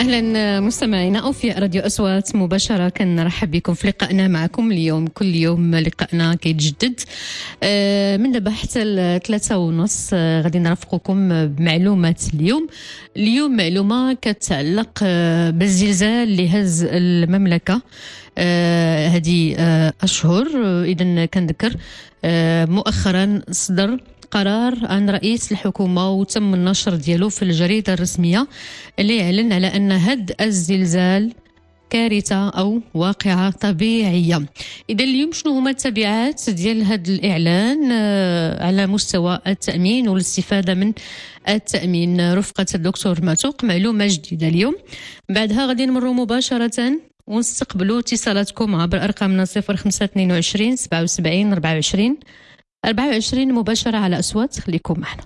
أهلا مستمعينا أوفياء راديو أصوات مباشرة، كنرحب بكم في لقائنا معكم اليوم. كل يوم لقائنا كيتجدد من دابا حتى 3:30. غادي نرافقكم بمعلومات اليوم معلومة كتعلق بالزلزال اللي هز المملكة هذه أشهر. إذن كنذكر مؤخرا صدر قرار عن رئيس الحكومة وتم النشر ديالو في الجريدة الرسمية اللي يعلن على أن هذا الزلزال كارثة أو واقعة طبيعية. إذا اليوم شنو هما التبعات ديال هذا الإعلان على مستوى التأمين والاستفادة من التأمين؟ رفقة الدكتور معتوق معلومة جديدة اليوم. بعدها غادي نمروا مباشرة ونستقبلوا اتصالاتكم عبر أرقامنا 0522 77 24 مباشرة على أصوات. خليكم معنا.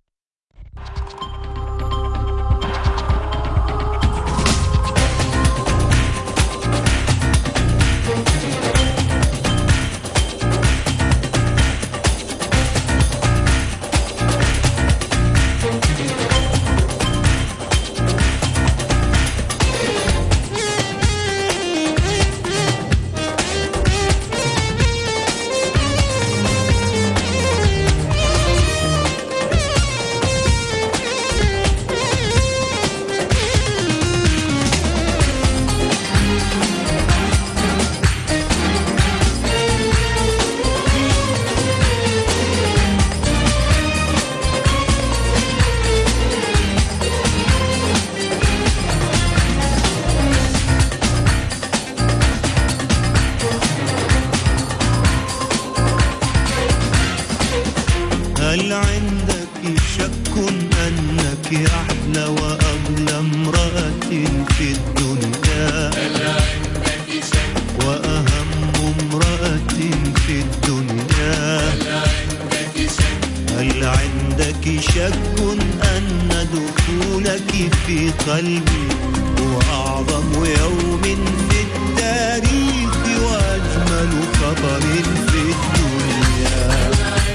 هل عندك شك أنك أحلى وأغلى امرأة في الدنيا؟ هل عندك شك وأهم امرأة في الدنيا؟ هل عندك شك؟ هل عندك شك أن دخولك في قلبي هو أعظم يوم في التاريخ وأجمل خبر في الدنيا؟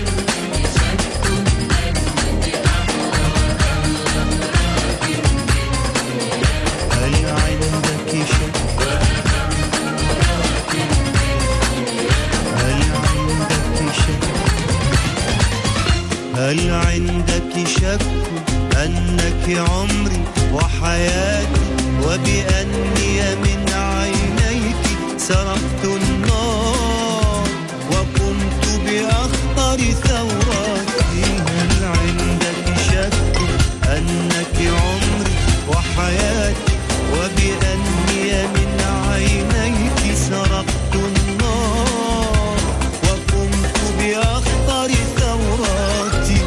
هل عندك شك أنك عمري وحياتي وبأني من عينيك سرقت النار وقمت بأخطر ثوراتي؟ هل عندك شك أنك عمري وحياتي وبأني من عينيك سرقت النار وقمت بأخطر ثوراتي؟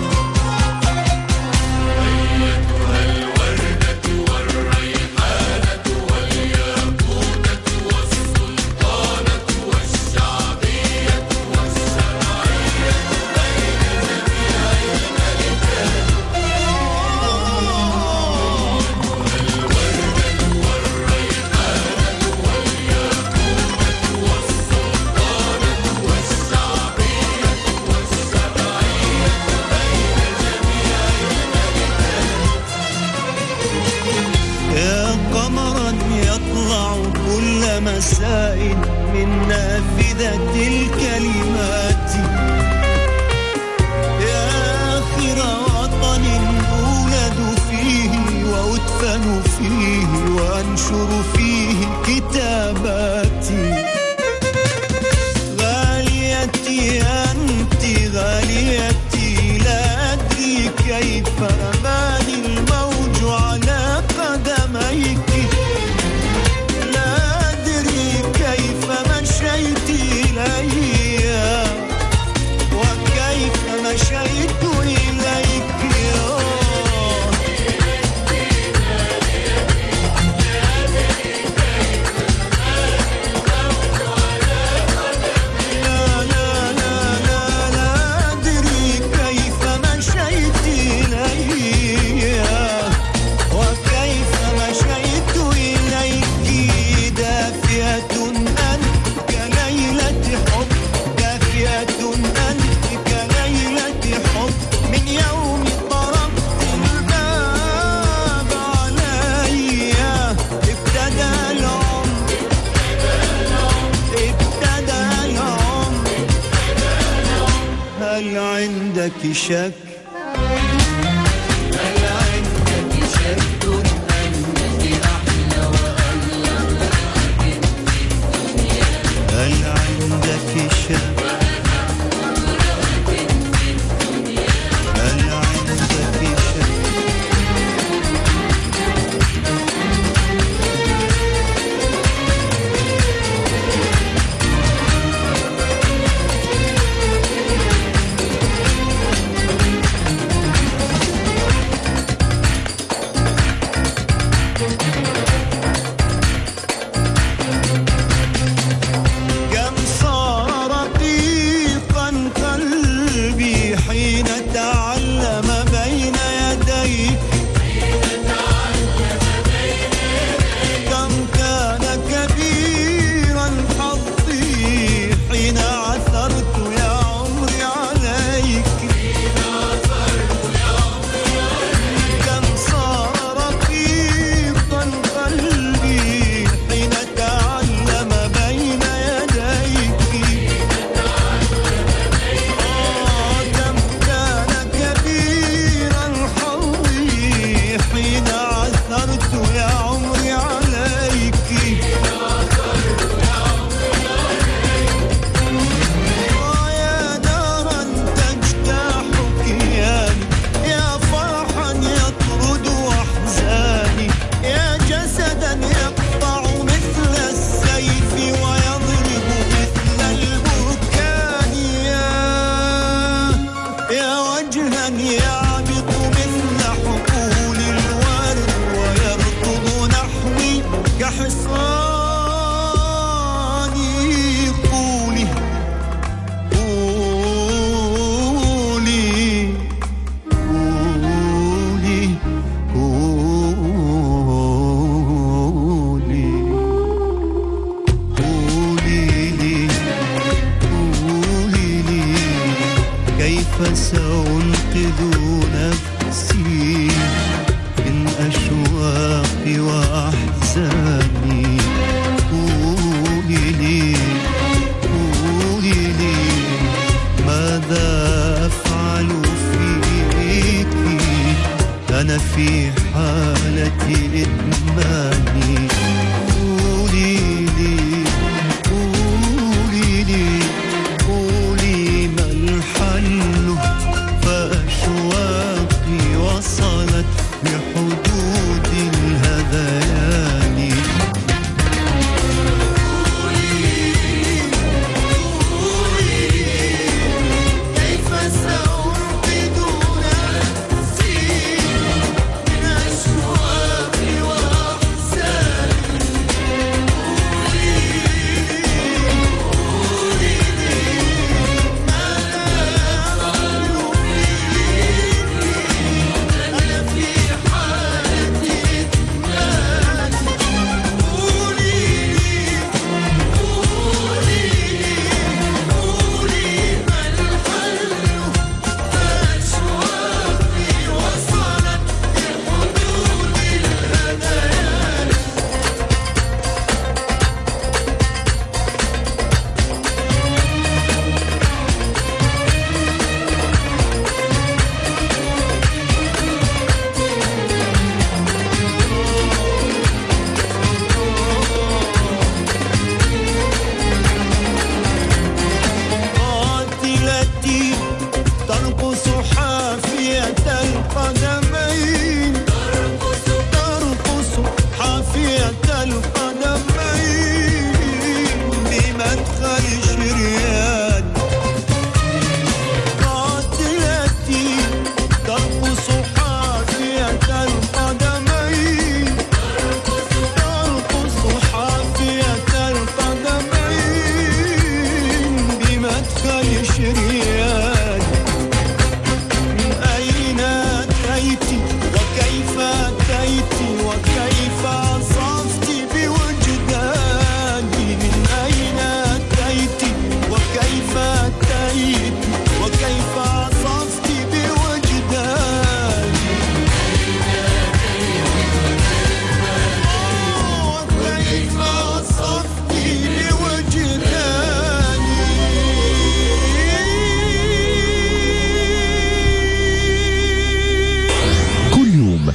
مساء من نافذة الكلمات يا آخر وطن أولد فيه وأدفن فيه وأنشر فيه كتاباتي. غاليتي أنت غاليتي، لا أدري كيف أماني الموج على قدميك، كيف مشيت إلي وكيف مشيت إليك. لا لا لا لا لا أدري كيف مشيت إلي عندك شك؟ هل عندك شك؟ هل عندك شك؟ كم صار رقيقا قلبي حين تعلم بين يديك، كم كان كبيرا حظي حين عثرت يا عمري عليك، كم صار رقيقا قلبي حين تعلم بين يديك، كم كان كبيرا حظي حين عثرت يا عمري عليك، يا دارا تجتاح كياني، يا فرحا يطرد أحزاني، يا جسدا يقطع مثل السيف ويضرب مثل البركان، يا وجها يعبق مثل حقول الورد ويركض نحوي كحصاني. قولي قولي قولي قولي لي قولي لي كيف سأنقذ نفسي من أشواقي وأحزاني. قولي لي ماذا أفعل فيك، أنا في حالة إدماني. قولي لي ما الحل، فأشواقي وصلت لحدود الهذيان. كيف سأنقذ نفسي من أشواقي وأحزاني.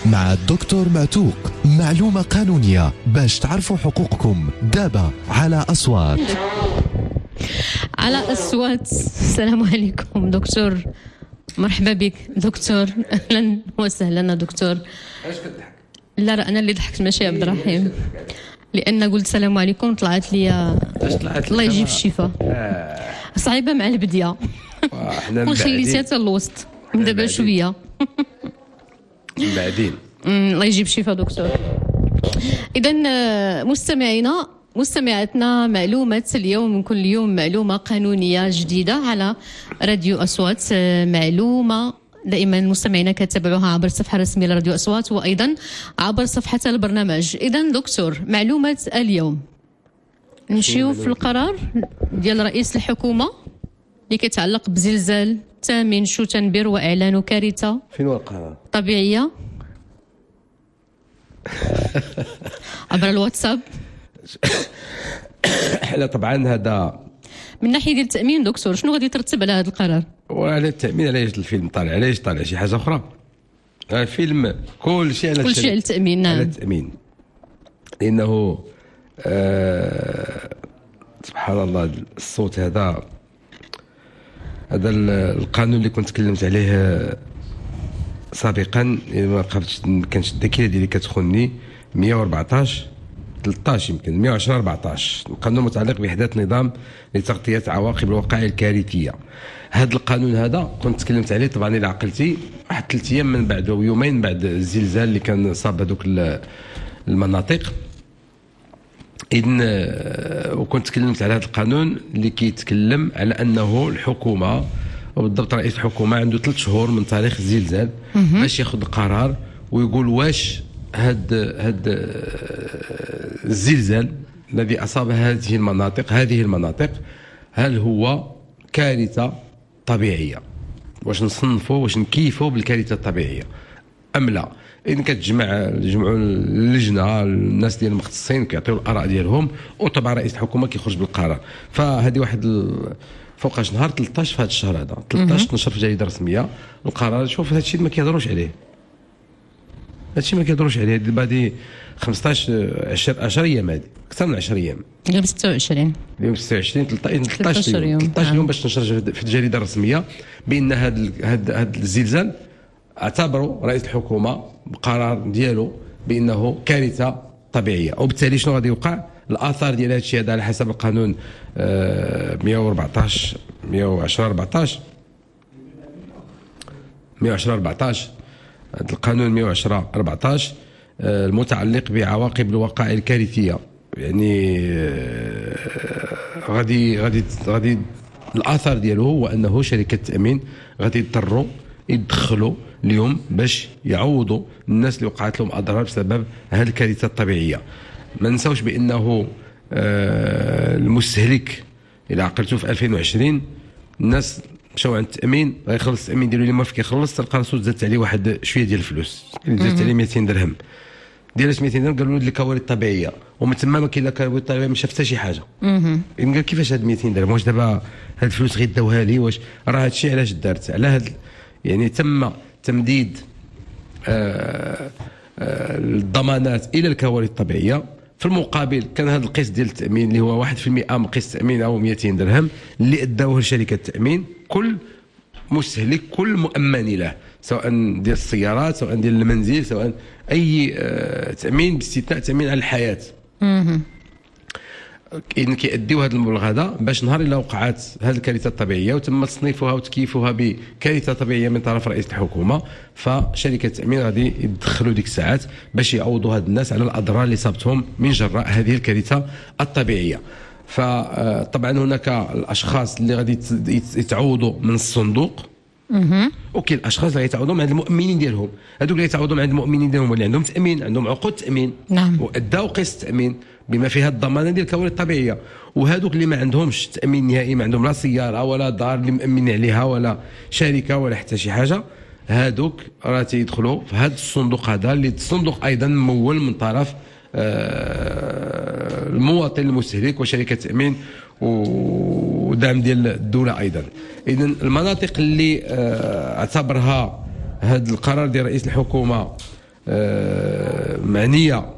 مع الدكتور معتوق. معلومة قانونية باش تعرفوا حقوقكم دابا على أصوات. على أصوات. السلام عليكم دكتور، مرحبا بك دكتور، أهلا وسهلا دكتور. اش كتضحك؟ لا راه أنا اللي ضحكت ماشي عبد الرحيم، لأن قلت السلام عليكم طلعت لي الله يجيب الشفاء. صعيبة مع البدية وخليتيها حتى الوسط من دابا شوية. بعدين الله يجيب الشفاء دكتور. إذا مستمعينا مستمعاتنا، معلومة اليوم من كل يوم معلومة قانونية جديدة على راديو أصوات. معلومة دائما مستمعينا كتابعوها عبر الصفحة الرسمية لراديو أصوات وأيضا عبر صفحة البرنامج. إذا دكتور، معلومة اليوم نشوف القرار ديال رئيس الحكومة اللي كيتعلق بزلزال ثامن شوتنبر وإعلان كارثة فين هو القرار؟ طبيعية عبر الواتساب. لا طبعا هذا من ناحية ديال التأمين دكتور، شنو غادي يترتب على هذا القرار؟ وعلى التأمين، علاش الفيلم طالع، علاش طالع شي حاجة أخرى؟ الفيلم كل شيء على التأمين. نعم، على التأمين، لأنه سبحان الله الصوت هذا القانون اللي كنت تكلمت عليه سابقا، ما قبلتش كانش الذاكره ديالي كتخوني، 114 13 يمكن 110 14 القانون المتعلق باحداث نظام لتغطيه عواقب الوقائع الكارثيه. هذا القانون هذا كنت تكلمت عليه طبعا الى عقلتي واحد 3 ايام من بعد او يومين بعد الزلزال اللي كان صاب هذوك المناطق. إذن وكنت تكلمت على هذا القانون اللي كيتكلم على أنه الحكومة وبالضبط رئيس الحكومة عنده 3 شهور من تاريخ الزلزال باش ياخذ قرار ويقول واش هاد الزلزال الذي أصاب هذه المناطق هل هو كارثة طبيعية، واش نصنفه واش نكيفه بالكارثة الطبيعية أم لا. إذن كتجمعوا اللجنه الناس ديال المختصين كيعطيو الاراء ديالهم، وطبعا رئيس الحكومه كيخرج بالقرار. فهذه واحد فوقاش نهار 13 في هذا الشهر هذا 13 نشر في الجريده الرسميه القرار. شوف هذا الشيء ما كيهضروش عليه، دابا هذه 15 10 ايام، هذه اكثر من 10 ايام، اليوم 26 13 يوم باش تنشر في الجريده الرسميه بان هذا الزلزال اعتبروا رئيس الحكومه بقرار ديالو بانه كارثه طبيعيه. وبالتالي شنو غادي يوقع؟ الاثار ديال هذا الشيء هذا على حسب القانون 114 هذا القانون 110/14 المتعلق بعواقب الوقائع الكارثيه. يعني غادي الاثار ديالو هو انه شركه التامين غادي يضطروا يدخلوا اليوم باش يعوضوا الناس اللي وقعت لهم اضرار بسبب هذه الكارثه الطبيعيه. ما نساوش بانه المستهلك الى عقلتو في 2020 الناس مشاو عند التامين غيخلص التامين ديالو، اللي ما فيك يخلص تلقى راسو زادت عليه واحد شويه ديال الفلوس، زادت عليه 200 درهم. ديال 200 درهم قالوا له الكوارث الطبيعيه، ومن تما ما كاين لا كوارث طبيعيه، ما شاف حتى شي حاجه. قال كيفاش هاد 200 درهم؟ واش دابا هاد الفلوس غيداوها لي؟ واش راه هاد الشيء علاش دارت؟ على هاد يعني تم تمديد الضمانات الى الكوارث الطبيعيه. في المقابل كان هذا القسط ديال التامين اللي هو 1% من قسط التامين او 200 درهم اللي اداوه شركه التامين كل مستهلك، كل مؤمن له، سواء ديال السيارات، سواء ديال المنزل، سواء اي تامين باستثناء تامين على الحياه. إذن كيأديو هذا المبلغ هذا باش نهار إلا وقعت هذه الكارثة الطبيعية وتم تصنيفها وتكييفها بكارثة طبيعية من طرف رئيس الحكومة، فشركة التأمين غادي يدخلوا ديك الساعات باش يعوضوا هاد الناس على الأضرار اللي صابتهم من جراء هذه الكارثة الطبيعية. فطبعا هناك الأشخاص اللي غادي يتعوضوا من الصندوق، وكاين الاشخاص اللي يتعوضوا عند المؤمنين ديالهم. هذوك اللي يتعوضوا عند المؤمنين ديالهم اللي عندهم تامين، عندهم عقود تامين، نعم، واداو قسط تامين بما فيها الضمانه ديال الكوارث الطبيعيه. وهذوك اللي ما عندهمش تامين نهائي، ما عندهم لا سياره ولا دار اللي مامنين عليها ولا شركه ولا حتى شي حاجه، هذوك راه تيدخلوا في هذا الصندوق هذا، اللي الصندوق ايضا ممول من طرف المواطن المستهلك وشركه التامين ودعم ديال الدوله ايضا. اذا المناطق اللي اعتبرها هذا القرار ديال رئيس الحكومه معنيه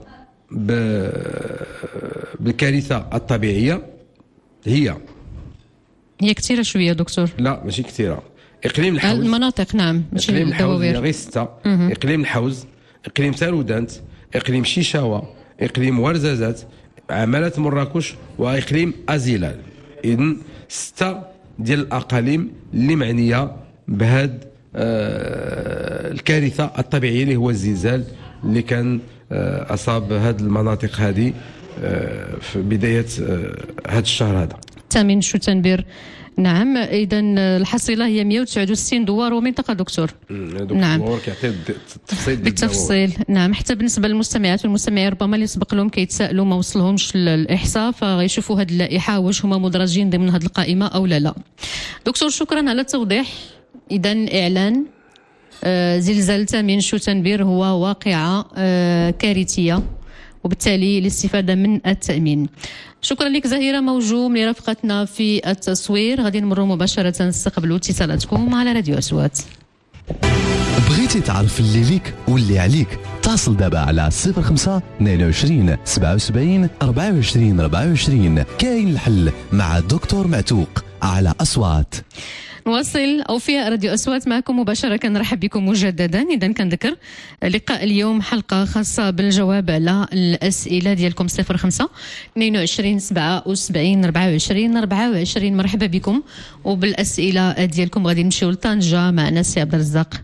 بالكارثه الطبيعيه هي كثيره شويه دكتور. لا ماشي كثيره. اقليم الحوز، المناطق نعم ماشي اقليم الحوز الدواوير. غير 6، اقليم الحوز، اقليم سارودانت، اقليم شيشاوه، اقليم ورزازات، عمالة مراكش، واقليم ازيلال. اذن 6 ديال الاقاليم اللي معنيه بهاد الكارثه الطبيعيه اللي هو الزلزال اللي كان اصاب هاد المناطق هذه في بدايه هذا الشهر هذا. تامين شوتنبير. نعم اذا الحصيله هي 169 دوار ومنطقه دكتور. نعم كيعطي التفصيل بالتفصيل. نعم حتى بالنسبه للمستمعات والمستمعين ربما اللي سبق لهم كيتسائلوا ما وصلهمش الاحصاء فغيشوفوا هذه اللائحه واش هما مدرجين ضمن هذه القائمه او لا. دكتور شكرا على التوضيح. اذا اعلان زلزال تامين شوتنبير هو واقعه كارثيه وبالتالي الاستفاده من التامين. شكرا لك زهيرة موجوم لرفقتنا في التصوير. غادي نمروا مباشرة نستقبلوا اتصالاتكم على راديو أصوات. بغيتي تعرف اللي ليك واللي عليك اتصل دابا على 05 22 77 24 24. كاين الحل مع دكتور معتوق على أصوات. نواصل أوفياء راديو أصوات معكم مباشرة. كنرحب بكم مجددا. إذا كنذكر لقاء اليوم حلقة خاصة بالجواب على الأسئلة ديالكم 05 22 77 24 24. مرحبا بكم. وبالأسئلة ديالكم غادي نمشيو لطنجة معنا سي عبد الرزاق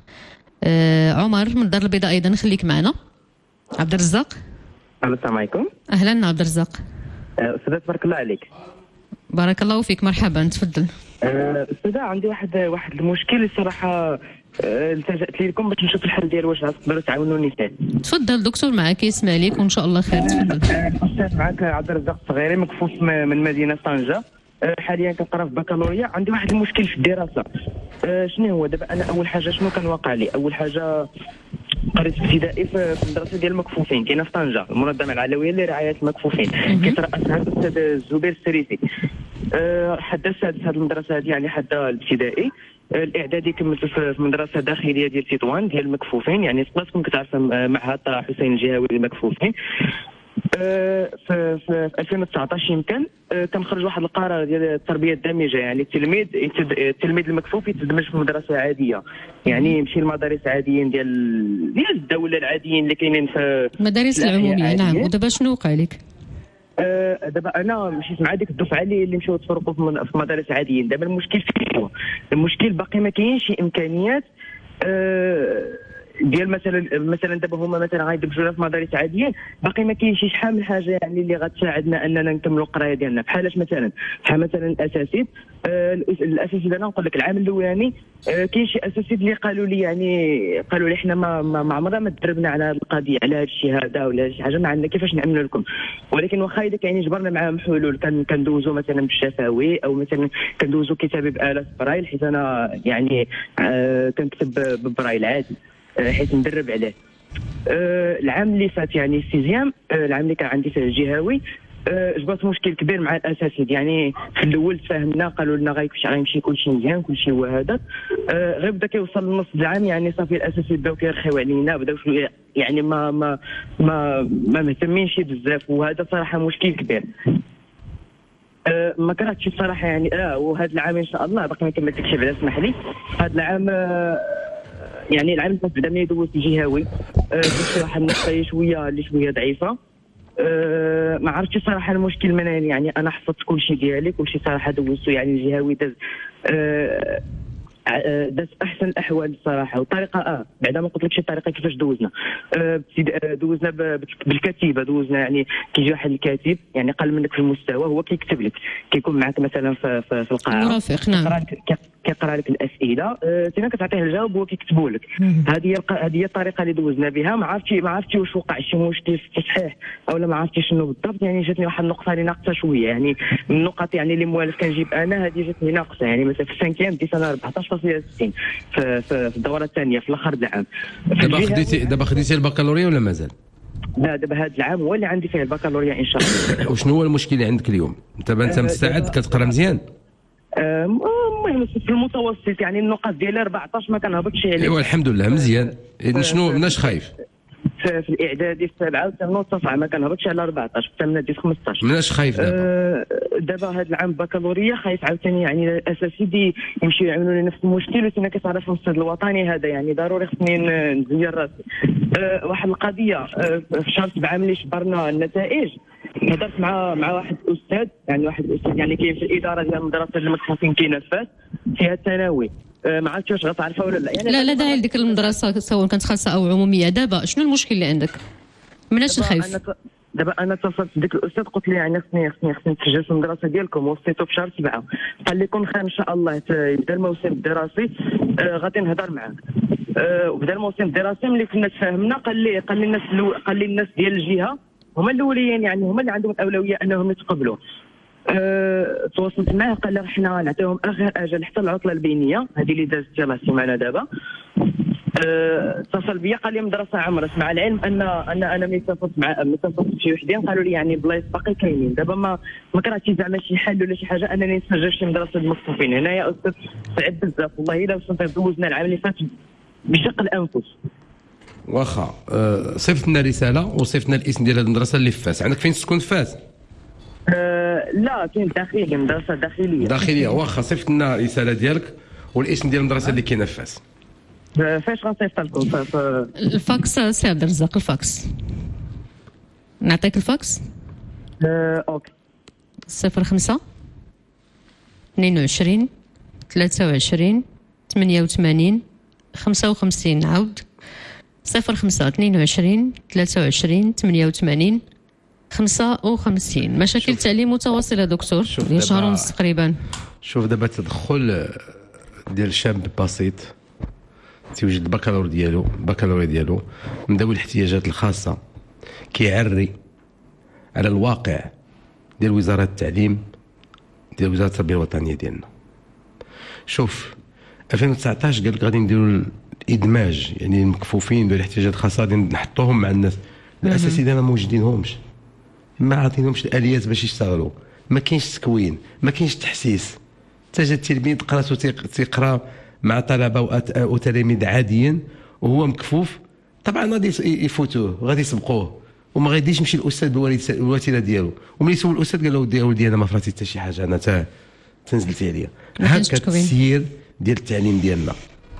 عمر من الدار البيضاء. أيضا خليك معنا عبد الرزاق. السلام عليكم. أهلا عبد الرزاق. أستاذ تبارك الله عليك. بارك الله فيك. مرحبا تفضل. أستاذ عندي واحد المشكل الصراحة التجأت لكم باش نشوف الحل ديالو واش تقدروا تعاونوني فيه. تفضل دكتور معك يسمع ليك وان شاء الله خير. تفضل. أستاذ معك عبد الرزاق الصغيري مكفوف من مدينة طنجة. حاليا كنقرا في بكالوريا. عندي واحد المشكل في الدراسة. شنو هو دابا؟ أنا أول حاجة شنو كان واقع لي؟ أول حاجة قريت في ابتدائي في المدرسه ديال المكفوفين كاينه في طنجه، المنظمه العلويه لرعايه المكفوفين كيترأسها الاستاذ الزبير السريسي. حتى السادس هذه المدرسه هذه يعني حتى الابتدائي. الاعدادي كملت في مدرسه داخليه ديال تطوان ديال المكفوفين، يعني سباسكم كتعرفوا معهد طه حسين الجهوي للمكفوفين. في 2019 يمكن كان خرج واحد القرار ديال التربيه الدامجه، يعني التلميذ المكفوف يتدمج في مدرسه عاديه، يعني يمشي لمدارس عاديين ديال الدوله العاديين اللي كاينين في المدارس العموميه. نعم. ودابا شنو وقع لك؟ دابا انا مشيت مع ديك الدفعه اللي مشاو تفرقوا في مدارس عاديين. دابا المشكل فين هو؟ المشكل باقي ما كاينش شي امكانيات ديال مثلا دابا هما مثلا غيدمجونا في مدارس عاديين، باقي ما كاينش شحال من حاجه يعني اللي غتساعدنا اننا نكملوا القرايه ديالنا. بحال مثلا الاساسيد. الاساسيد انا نقول لك العام الاولاني كاين شي اساسيد اللي قالوا لي حنا ما عمرنا ما تدربنا على هذه القضيه، على هذا الشيء هذا ولا شي حاجه، ما عندنا كيفاش نعملوا لكم. ولكن واخا اذا كاين جبرنا معاهم حلول، كندوزوا مثلا بالشفوي او مثلا كندوزوا كتابه باله برايل، حيت انا يعني كنكتب ببرايل عادي حيت ندرب عليه. العام اللي فات يعني السيزيام، العام اللي كان عندي في الجهوي جبت مشكل كبير مع الاساسيد. يعني في الاول تفاهمنا، قالوا لنا غيمشي كلشي مزيان كلشي هو هذا. غير بدا كيوصل لنص العام يعني صافي الاساسيد بداو كيرخيو علينا، بداو شويه يعني ما مهتمينش بزاف، وهذا صراحه مشكل كبير. ما كرهتش الصراحه يعني. وهذا العام ان شاء الله باقي ما كملتش بعدا اسمح لي. هذا العام يعني العام اللي فات بدا ملي دوزت الجهوي الصراحه النقطه شويه ضعيفه. ما عرفتش صراحه المشكل منين، يعني انا حفظت كل شيء ديالي، كل شيء صراحه دوزته، يعني الجهوي داز احسن الاحوال الصراحه. والطريقه بعد ما قلت لك الطريقه كيفاش دوزنا. دوزنا بالكتيبه، دوزنا يعني كيجي واحد الكاتب يعني قل منك في المستوى، هو كيكتب لك، كيكون معك مثلا في القاعه مرافق. نعم. كيقرا لك الاسئله، انت كتعطيه الجواب وهو كيكتبوا لك. هذه هي الطريقه اللي دوزنا بها. ما عرفتش واش وقع شي مشكل في التصحيح او ما عرفتش شنو بالضبط. يعني جاتني واحد النقطه اللي ناقصه شويه، يعني من النقط يعني اللي موالف كنجيب انا هذه جاتني ناقصه. يعني مثلا في السانكيام ديت انا 14.60 في الدوره الثانيه في الاخر العام. دابا خديتي البكالوريا ولا مازال؟ لا دابا هذا العام هو اللي عندي فيه البكالوريا ان شاء الله. وشنو هو المشكل اللي عندك اليوم؟ انت مستعد كتقرا مزيان؟ المهم في المتوسط، يعني النقاط ديالي 14 ما كنهبطش عليه. ايوا الحمد لله مزيان. شنو مناش خايف؟ في الاعدادي في 7 و9 ما كنهبطش على 14 حتى من 15. مناش خايف دابا؟ دابا هذا العام بكالوريا خايف عاوتاني يعني الاساسي يمشيو يعملوا لي نفس المشكل، وسنا كتعرف في المستشفى الوطني هذا يعني ضروري خصني نزير راسي. واحد القضيه في شهر 7 ملي شبرنا النتائج هضرت مع واحد الاستاذ يعني كاين في الاداره ديال المدرسه المتخصصين كينفذ فيها الثانوي. ما عرفتش واش غتعرفها ولا لا يعني لا داعي لديك المدرسه سواء كانت خاصه او عموميه. دابا شنو المشكل اللي عندك؟ مناش الخايف؟ دابا انا اتصلت بديك الاستاذ قلت له يعني خصني نتسجل في المدرسه ديالكم، وصيته في شهر 7 قال لي كون خير ان شاء الله يبدا الموسم الدراسي غادي نهضر معاك. وبدا الموسم الدراسي ملي كنا تفاهمنا قال لي الناس ديال الجهه هما الاوليين يعني هما اللي عندهم الاولويه انهم يتقبلوا. تواصلت معاه قال لي حنا نعطيهم اخر اجل حتى العطله البينيه هذه اللي دازت يلاه السيمانه دابا. اتصل بيا قال لي مدرسه عمرت، مع العلم ان انا ملي اتصلت بشي وحدين قالوا لي يعني بلايص باقي كاينين. دابا ما كرهتش زعما شي حل ولا شي حاجه انني نسجل شي مدرسه المصطفين هنا يا استاذ صعب بزاف والله. الا وصلنا دوزنا العام اللي فات بشق الانفس. واخا صيفط لنا رساله وصيفط لنا الاسم ديال المدرسه اللي في فاس. عندك فين تسكن في فاس؟ لا كاين داخلي مدرسه داخليه. واخا صيفط لنا الرساله ديالك والاسم ديال المدرسه اللي كاينه في فاس. فاش غنصيفط لكم؟ الفاكس سي عبد الرزاق، الفاكس نعطيك الفاكس. اوكي 05 22 23 88 55. نعاود 05 22 23 88 55. مشاكل تعليم متواصله دكتور ديال شهر ونص تقريبا. شوف دابا تدخل ديال شاب بسيط تيوجد البكالوريا ديالو من ذوي الاحتياجات الخاصه كيعري على الواقع ديال وزاره التعليم ديال وزاره التربيه الوطنيه ديالنا. شوف 2019 قال لك غادي نديروا الادماج يعني المكفوفين ذوي الاحتياجات الخاصه غادي نحطوهم مع الناس الاساسي دابا ما موجدينهمش، ما عاطينهمش الاليات باش يشتغلوا، ما كاينش تكوين، ما كاينش تحسيس. تجا التلميذ قراتو تيقرا مع طلبه وتلاميذ عاديين وهو مكفوف، طبعا غادي يفوتوه غادي يسبقوه وما غاديش يمشي الاستاذ بالوتيره ديالو. وملي سول الاستاذ قال له ودي انا ما فراتي حتى شي حاجه، انا تنزلتي عليا. هكا التسيير ديال التعليم ديالنا،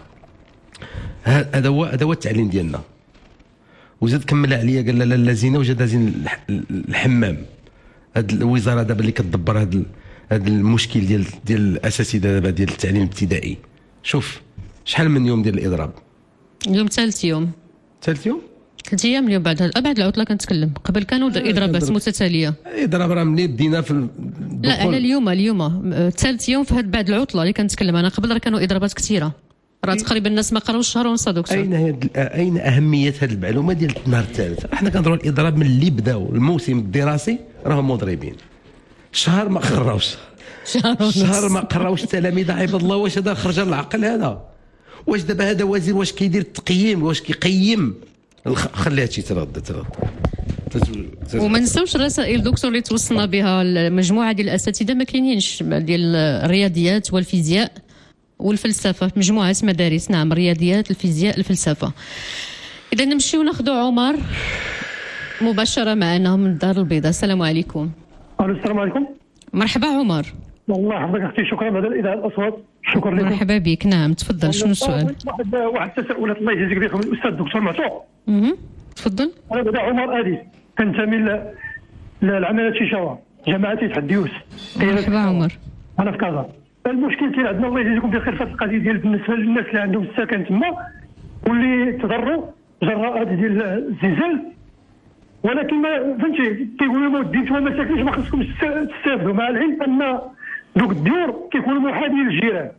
هذا هو التعليم ديالنا. وزاد كمل عليا قال لا زينه وجا دازين الحمام. هاد الوزاره دابا اللي كتدبر هاد المشكل ديال الاساسي دابا ديال التعليم الابتدائي. شوف شحال من يوم ديال الاضراب؟ اليوم ثالث يوم 3 ايام اليوم بعد العطله كنتكلم. قبل كانوا اضرابات متتاليه. اضراب راه ملي بدينا في لا على اليوم ثالث يوم في هاد بعد العطله اللي كنتكلم انا. قبل راه كانوا اضرابات كثيره، راه تقريبا الناس ما قراوش شهر ونص دكتور. اين اهميه هذه المعلومه ديال النهار الثالث؟ حنا كنهضروا على الاضراب من اللي بداو الموسم الدراسي راهم مضربين. شهر ما قراوش، شهر ما قراوش التلاميذ. عباد الله واش هذا خرج العقل هذا؟ واش دابا هذا وزير واش كيدير التقييم؟ واش كيقيم؟ خلي هادشي ترد. وما نساوش الرسائل دكتور اللي توصلنا بها المجموعه ديال الاساتذه ما كاينينش ديال الرياضيات والفيزياء والفلسفه في مجموعه مدارس. نعم الرياضيات الفيزياء الفلسفه. اذا نمشيو ناخذوا عمر مباشره معنا من الدار البيضاء. السلام عليكم. السلام عليكم. مرحبا عمر. والله يحفظك اختي، شكرا على الاذاعه الاصوات. شكرا لكم. مرحبا بك. نعم تفضل. شنو السؤال؟ واحد التساؤلات الله يجزيك بخير الاستاذ الدكتور معتوق. تفضل. انا بدأ عمر ادي كنتمي للعمليات شيشاوه جماعه تحديوس. مرحبا عمر. انا في كازا. المشكل كاين عندنا الله يجزيكم بخير في هذه القضيه ديال بالنسبه للناس اللي عندهم السكن تما واللي تضروا جراء ديال الزلزال، ولكن ما فهمتي كيقولوا لهم وديتوا ما ساكنينش ما خصكمش تستافدوا، مع العلم ان دوك الديور كيكونوا محاذين للجيران.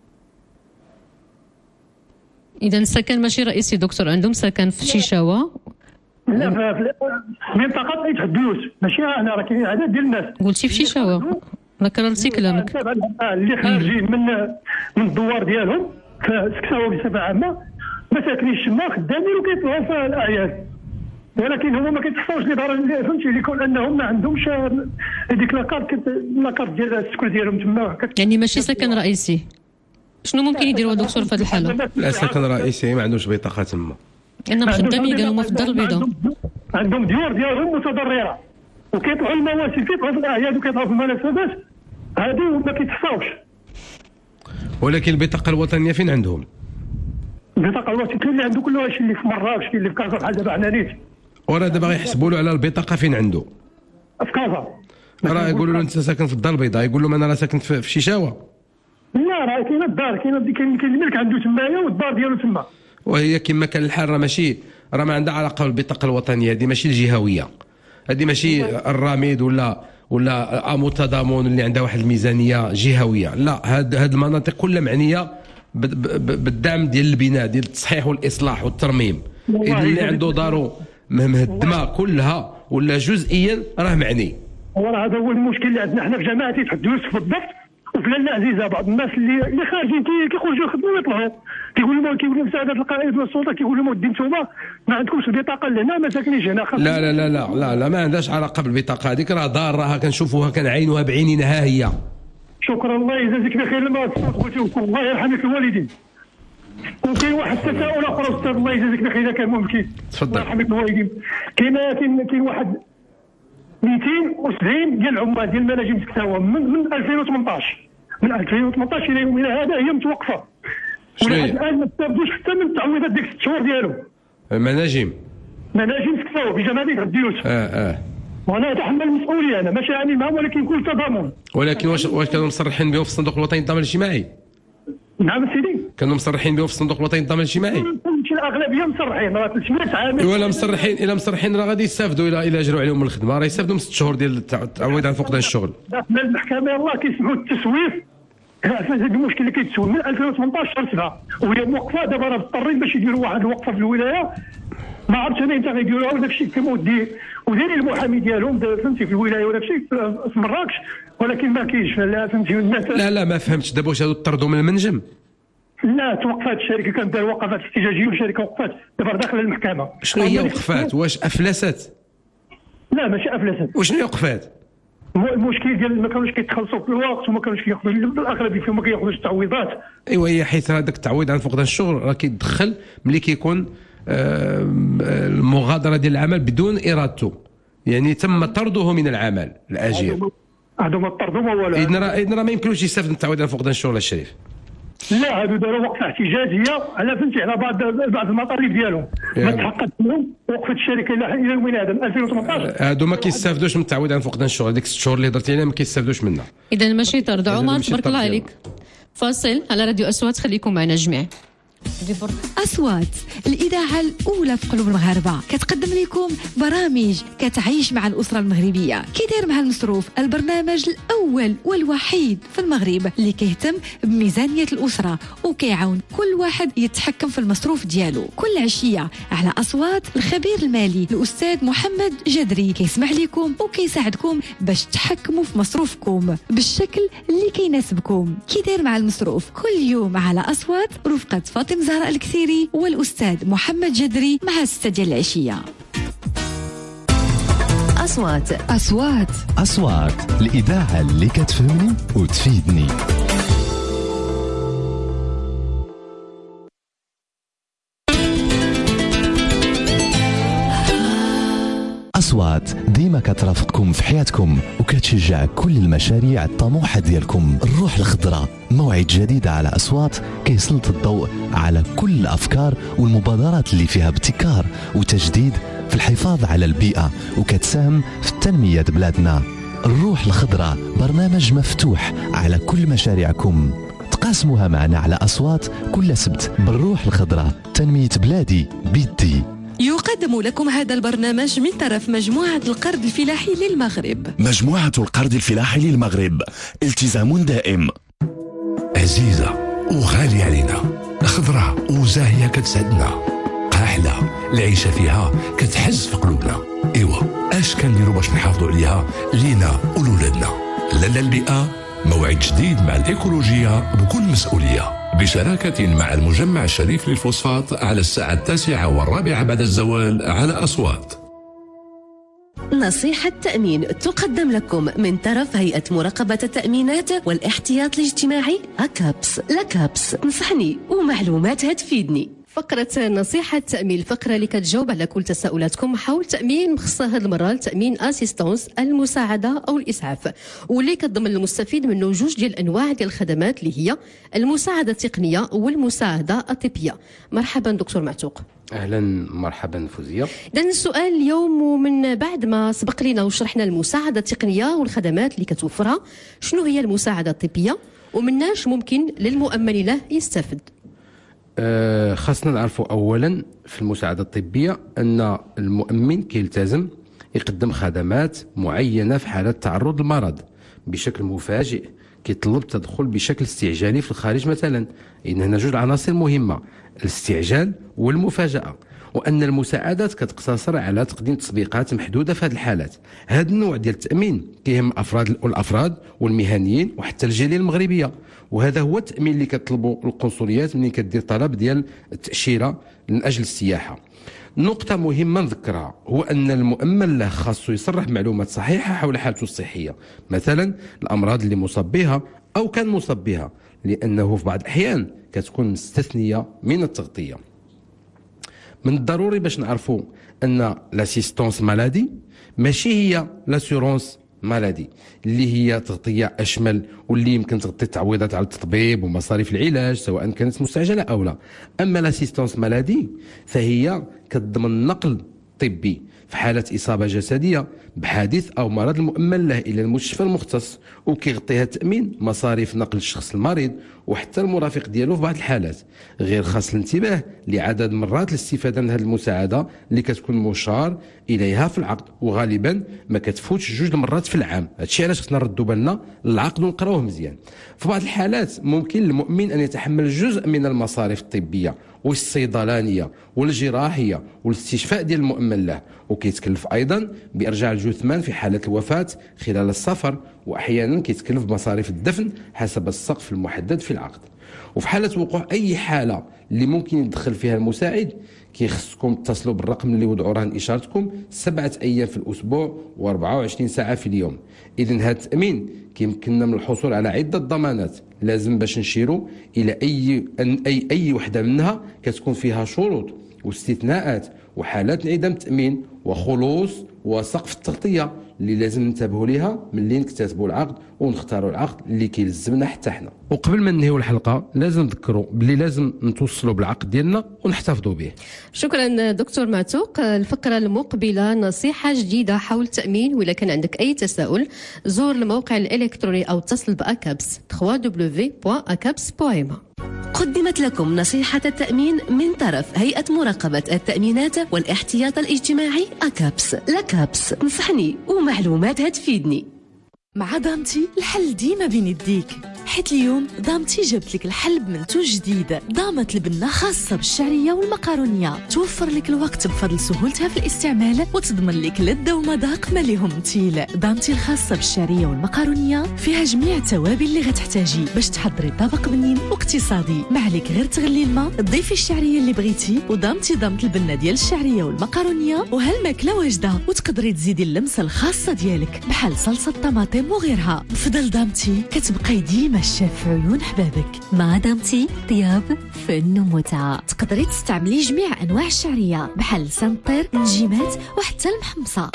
اذا السكن ماشي رئيسي دكتور، عندهم سكن في شيشاوه. لا في منطقه اي تحديوس ماشي انا، راه كاين عدد ديال الناس. قلتي في شيشاوه انا كررتي كلامك. اللي خارجين من الدوار ديالهم في سكساوه بصفه عامه ما ساكنينش تما، خدامين وكيطلعوا في الاعياد، ولكن هما ما كيتحصلوش لدار فهمتي لكون انهم ما عندهمش هذيك لاكارت ديال السكن ديالهم تما. يعني ماشي سكن رئيسي. شنو ممكن يديروا دكتور في هذه الحاله؟ لا سكن رئيسي ما عندوش بطاقه تما. انا خدامين قالوا في الدار البيضاء عندهم ديور ديالهم متضرره، وكيطلعوا المواسم، كيطلعوا في الاعياد وكيطلعوا في المناسبات، هادو ما كيتحصاوش. ولكن البطاقه الوطنيه فين عندهم؟ البطاقه الوطنيه كاين اللي عنده كل شيء، اللي في مراكش، كاين اللي في كازا بحال دابا عنا نيت. وراه دابا غيحسبوا له على البطاقه فين عنده. في كازا. راه يقولوا له انت ساكن في الدار البيضاء، يقول لهم انا راه ساكن في شيشاوه. لا راه كاينه الدار، كاين الملك عنده تمايا والدار ديالو تما. وهي كما كان الحال راه ماشي، راه ما عندها علاقه بالبطاقه الوطنيه، هذه ماشي الجهويه، هذه ماشي الراميد ولا امو تضامن اللي عندها واحد الميزانيه جهويه، لا هاد المناطق كلها معنيه بالدعم ديال البناء، ديال التصحيح والاصلاح والترميم. اذا اللي عنده دارو مهدمه كلها ولا جزئيا راه معني. وراه هذا هو المشكل اللي عندنا حنا في جماعه تحت يوسف بالضبط، وفي لاله عزيزه. بعض الناس اللي خارجين كيخرجوا يخدموا ويطلعوا، كيقولوا مساعده القائد والسلطه، كيقولوا لهم ودي نتوما ما عندكمش البطاقه لهنا، ما ساكنينش هنا. لا لا لا لا لا لا، ما عندهاش علاقه بالبطاقه هذيك، راه دار راها كنشوفوها كنعينوها بعينينا، ها هي. شكرا، الله يجازيك بخير لما قلتي، الله يرحم لك الوالدين. وكاين واحد التساؤل اخر استاذ، الله يجازيك بخير اذا كان ممكن. تفضل. الله يرحم لك الوالدين. كاين واحد 270 ديال العمال ديال المناجم سكتاوه من 2018 الى يومنا هذا هي متوقفه، ولحد الان ما استافدوش حتى من التعويضات ديك 6 شهور ديالهم. مناجم سكتاوه في جماعه عبد يوسف. وانا اتحمل المسؤوليه، انا ماشي عامل معهم، ولكن كل تضامن. ولكن واش كانوا مصرحين بهم في الصندوق الوطني للضمان الاجتماعي؟ نعم سيدي، كانوا مصرحين بهم في الصندوق الوطني للضمان الاجتماعي؟ الاغلبيه مصرحين، راه 300 عامل. ولا مصرحين راه غادي يستافدوا الى اجروا عليهم من الخدمه، راه يستافدوا من 6 شهور ديال التعويض عن فقدان الشغل. داخل المحكمه يلاه كيسمعوا التسويف، هذا المشكل اللي كيتسوي من 2018 شهر 7 وهي موقفه. دابا راه مضطرين باش يديروا واحد الوقفه في الولايه، ما عرفتش انا امتى غيديروها، ولا داكشي كما ودايرين المحامي ديالهم فهمتي في الولايه ولا شي في مراكش، ولكن ما كاينش. لا فهمتي الناس، لا ما فهمتش. دابا واش هادو طردوا من المنجم؟ لا، توقفات الشركه، كانت دار وقفات احتجاجيه والشركه وقفات، دابا داخل المحكمه. شنو هي وقفات؟ واش افلست؟ لا ماشي افلست. وشنو هي وقفات؟ المشكل ديال ما كانوش كيتخلصوا في الوقت، وما كانوش كياخذوا الاغلبيه فيهم ما كياخذوش التعويضات. ايوا هي حيت هذاك التعويض عن فقدان الشغل راه كيدخل ملي كيكون المغادره ديال العمل بدون ارادته، يعني تم طرده من العمل الاجير. هادو ما طردوا ما والو. اذن راه ما يمكنوش يستافد من التعويض عن فقدان الشغل الشريف. لا، هادو داروا وقفه احتجاجيه على فهمتي على بعض المطالب ديالهم، ما تحققت لهم. وقفت الشركه الى يومنا هذا 2018. هادو ما كيستافدوش من التعويض عن فقدان الشغل، هذيك 6 شهور اللي هضرتي عليها ما كيستافدوش منها. اذا ماشي طرد. عمر تبارك الله عليك. فاصل على راديو أصوات، خليكم معنا جميع. أصوات، الإذاعة الأولى في قلوب المغاربة، كتقدم لكم برامج كتعيش مع الأسرة المغربية. كيدير مع المصروف، البرنامج الأول والوحيد في المغرب اللي كيهتم بميزانية الأسرة وكيعاون كل واحد يتحكم في المصروف ديالو. كل عشية على أصوات الخبير المالي الأستاذ محمد جدري كيسمع لكم وكيساعدكم باش تحكموا في مصروفكم بالشكل اللي كيناسبكم. كيدير مع المصروف كل يوم على أصوات، رفقة فاطمة زهراء الكثيري والأستاذ محمد جدري مع 6 ديال العشية. أصوات الإذاعة اللي كتفهمني وتفيدني. أصوات ديما كترافقكم في حياتكم وكتشجع كل المشاريع الطموحة ديالكم. الروح الخضراء، موعد جديد على أصوات كيسلط الضوء على كل الأفكار والمبادرات اللي فيها ابتكار وتجديد في الحفاظ على البيئة وكتساهم في التنمية بلادنا. الروح الخضراء برنامج مفتوح على كل مشاريعكم، تقاسموها معنا على أصوات كل سبت. بالروح الخضراء تنمية بلادي بيدي. يقدم لكم هذا البرنامج من طرف مجموعة القرض الفلاحي للمغرب. مجموعة القرض الفلاحي للمغرب، التزام دائم. عزيزة وغالية علينا، خضراء وزاهية كتسعدنا، قاحلة العيشة فيها كتحز في قلوبنا. ايوا اش كنديروا باش نحافظوا عليها لينا ولولادنا؟ لالا البيئة، موعد جديد مع الإيكولوجية بكل مسؤولية، بشراكة مع المجمع الشريف للفوسفات على الساعة 9:15 بعد الزوال على أصوات. نصيحة تأمين تقدم لكم من طرف هيئة مراقبة التأمينات والاحتياط الاجتماعي أكابس. لكابس تنصحني ومعلوماتها تفيدني. فقرة نصيحة تأمين، الفقرة اللي كتجاوب على كل تساؤلاتكم حول تأمين مخصصة هذه المرة لتأمين اسيستونس المساعدة أو الإسعاف، واللي كتضمن المستفيد منه جوج ديال الأنواع ديال الخدمات اللي هي المساعدة التقنية والمساعدة الطبية. مرحبا دكتور معتوق. اهلا مرحبا فوزيه. إذن السؤال اليوم، ومن بعد ما سبق لنا وشرحنا المساعدة التقنية والخدمات اللي كتوفرها، شنو هي المساعدة الطبية ومناش ممكن للمؤمن له يستفد؟ خاصنا نعرفوا اولا في المساعده الطبيه ان المؤمن كيلتزم يقدم خدمات معينه في حاله تعرض للمرض بشكل مفاجئ، كيطلب التدخل بشكل استعجالي في الخارج مثلا. ان هنا جوج عناصر مهمه، الاستعجال والمفاجاه، وان المساعدات كتقتصر على تقديم تطبيقات محدوده في هذه الحالات. هذا النوع ديال التامين كيهم الافراد والمهنيين وحتى الجاليه المغربيه، وهذا هو التامين اللي كتطلبوا القنصليات ملي كدير طلب ديال التاشيره من اجل السياحه. نقطة مهمة نذكرها هو أن المؤمن له خاصو يصرح معلومات صحيحة حول حالته الصحية، مثلا الأمراض اللي مصاب بها أو كان مصاب بها، لأنه في بعض الأحيان كتكون مستثنية من التغطية. من الضروري باش نعرفوا أن لاسيستونس مالادي ماشي هي لاسيورونس مالادي اللي هي تغطية أشمل واللي يمكن تغطي التعويضات على التطبيب ومصاريف العلاج سواء كانت مستعجلة أو لا. أما لاسيستونس مالادي فهي كتضمن نقل طبي في حالة إصابة جسدية بحادث أو مرض المؤمن له إلى المستشفى المختص، وكيغطيها التأمين مصاريف نقل الشخص المريض وحتى المرافق ديالو في بعض الحالات. غير خاص الانتباه لعدد مرات الاستفادة من هذه المساعدة اللي كتكون مشار إليها في العقد، وغالبا ما كتفوتش جوج المرات في العام. هادشي علاش خصنا نردوا بالنا للعقد ونقراوه مزيان. في بعض الحالات ممكن للمؤمن أن يتحمل جزء من المصاريف الطبية والصيدلانيه والجراحيه والاستشفاء ديال المؤمن له، وكيتكلف ايضا بارجاع الجثمان في حاله الوفاه خلال السفر، واحيانا كيتكلف بمصاريف الدفن حسب السقف المحدد في العقد. وفي حاله وقوع اي حاله اللي ممكن يدخل فيها المساعد كيخصكم تتصلوا بالرقم اللي وضعوا رهن اشارتكم 7 ايام في الاسبوع و24 ساعه في اليوم. اذا هذا التامين كيمكننا من الحصول على عده ضمانات لازم باش نشيروا الى اي وحده منها كتكون فيها شروط واستثناءات وحالات انعدام التامين وخلوص وسقف التغطيه اللي لازم ننتبهوا ليها ملي نكتتبوا العقد ونختاروا العقد اللي كيلزمنا حتى حنا. وقبل ما ننهيو الحلقه لازم نذكروا بلي لازم نتوصلوا بالعقد ديالنا ونحتفظوا به. شكرا دكتور معتوق. الفقره المقبله نصيحه جديده حول التامين، وإلا كان عندك اي تساؤل زور الموقع الالكتروني او اتصل باكابس www.akaps.ma. قدمت لكم نصيحة التأمين من طرف هيئة مراقبة التأمينات والاحتياط الاجتماعي أكابس. لكابس نصحني ومعلومات هتفيدني. مع دامتي الحل ديما بين يديك، حيت اليوم دامتي جابت لك الحل بمنتوج جديد، دامة البنة خاصة بالشعرية والمقارونية، توفر لك الوقت بفضل سهولتها في الاستعمال وتضمن لك لذة ومذاق ما ليهم مثيل. دامتي الخاصة بالشعرية والمقارونية فيها جميع التوابل اللي غتحتاجي باش تحضري طبق بنين واقتصادي. ما عليك غير تغلي الماء، تضيفي الشعرية اللي بغيتي، ودامتي دامة البنة ديال الشعرية والمقارونية، وهالماكلة واجدة وتقدري تزيدي اللمسة الخاصة ديالك بحال صلصة طماطم وغيرها. بفضل دامتي كتبقاي ديما الشاف في عيون حبابك. مع دامتي طياب فن ومتعة. تقدري تستعملي جميع انواع الشعريه بحال لسان الطير، النجيمات وحتى المحمصه.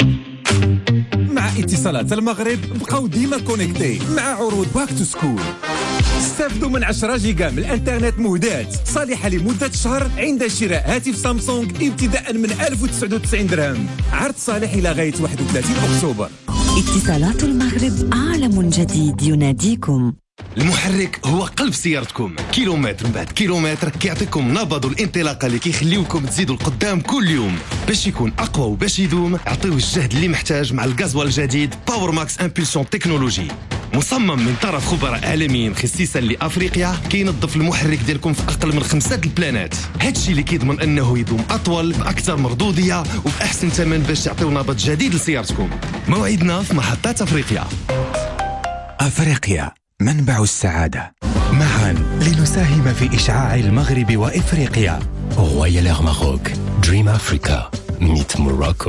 مع اتصالات المغرب بقاو ديما كونيكتي مع عروض باك تو سكول. استافدوا من 10 جيجا من الانترنت مهدات صالحه لمده شهر عند شراء هاتف سامسونج ابتداء من 1099 درهم. عرض صالح الى غايه 31 اكتوبر. اتصالات المغرب عالم جديد يناديكم. المحرك هو قلب سيارتكم، كيلومتر بعد كيلومتر كيعطيكم نبض والانطلاقه اللي كيخليوكم تزيدوا القدام كل يوم. باش يكون اقوى وباش يدوم عطيوه الجهد اللي محتاج مع الغازوال الجديد باور ماكس امبولسيون تكنولوجي، مصمم من طرف خبراء عالميين خصيصا لافريقيا، كينظف المحرك ديالكم في اقل من 5 البلانات. هادشي اللي كيضمن انه يدوم اطول باكثر مردوديه وباحسن ثمن باش يعطيو نبض جديد لسيارتكم. موعدنا في محطات افريقيا. افريقيا منبع السعادة، معا لنساهم في إشعاع المغرب وإفريقيا. Royal Air Maroc, Dream Africa, meet Morocco.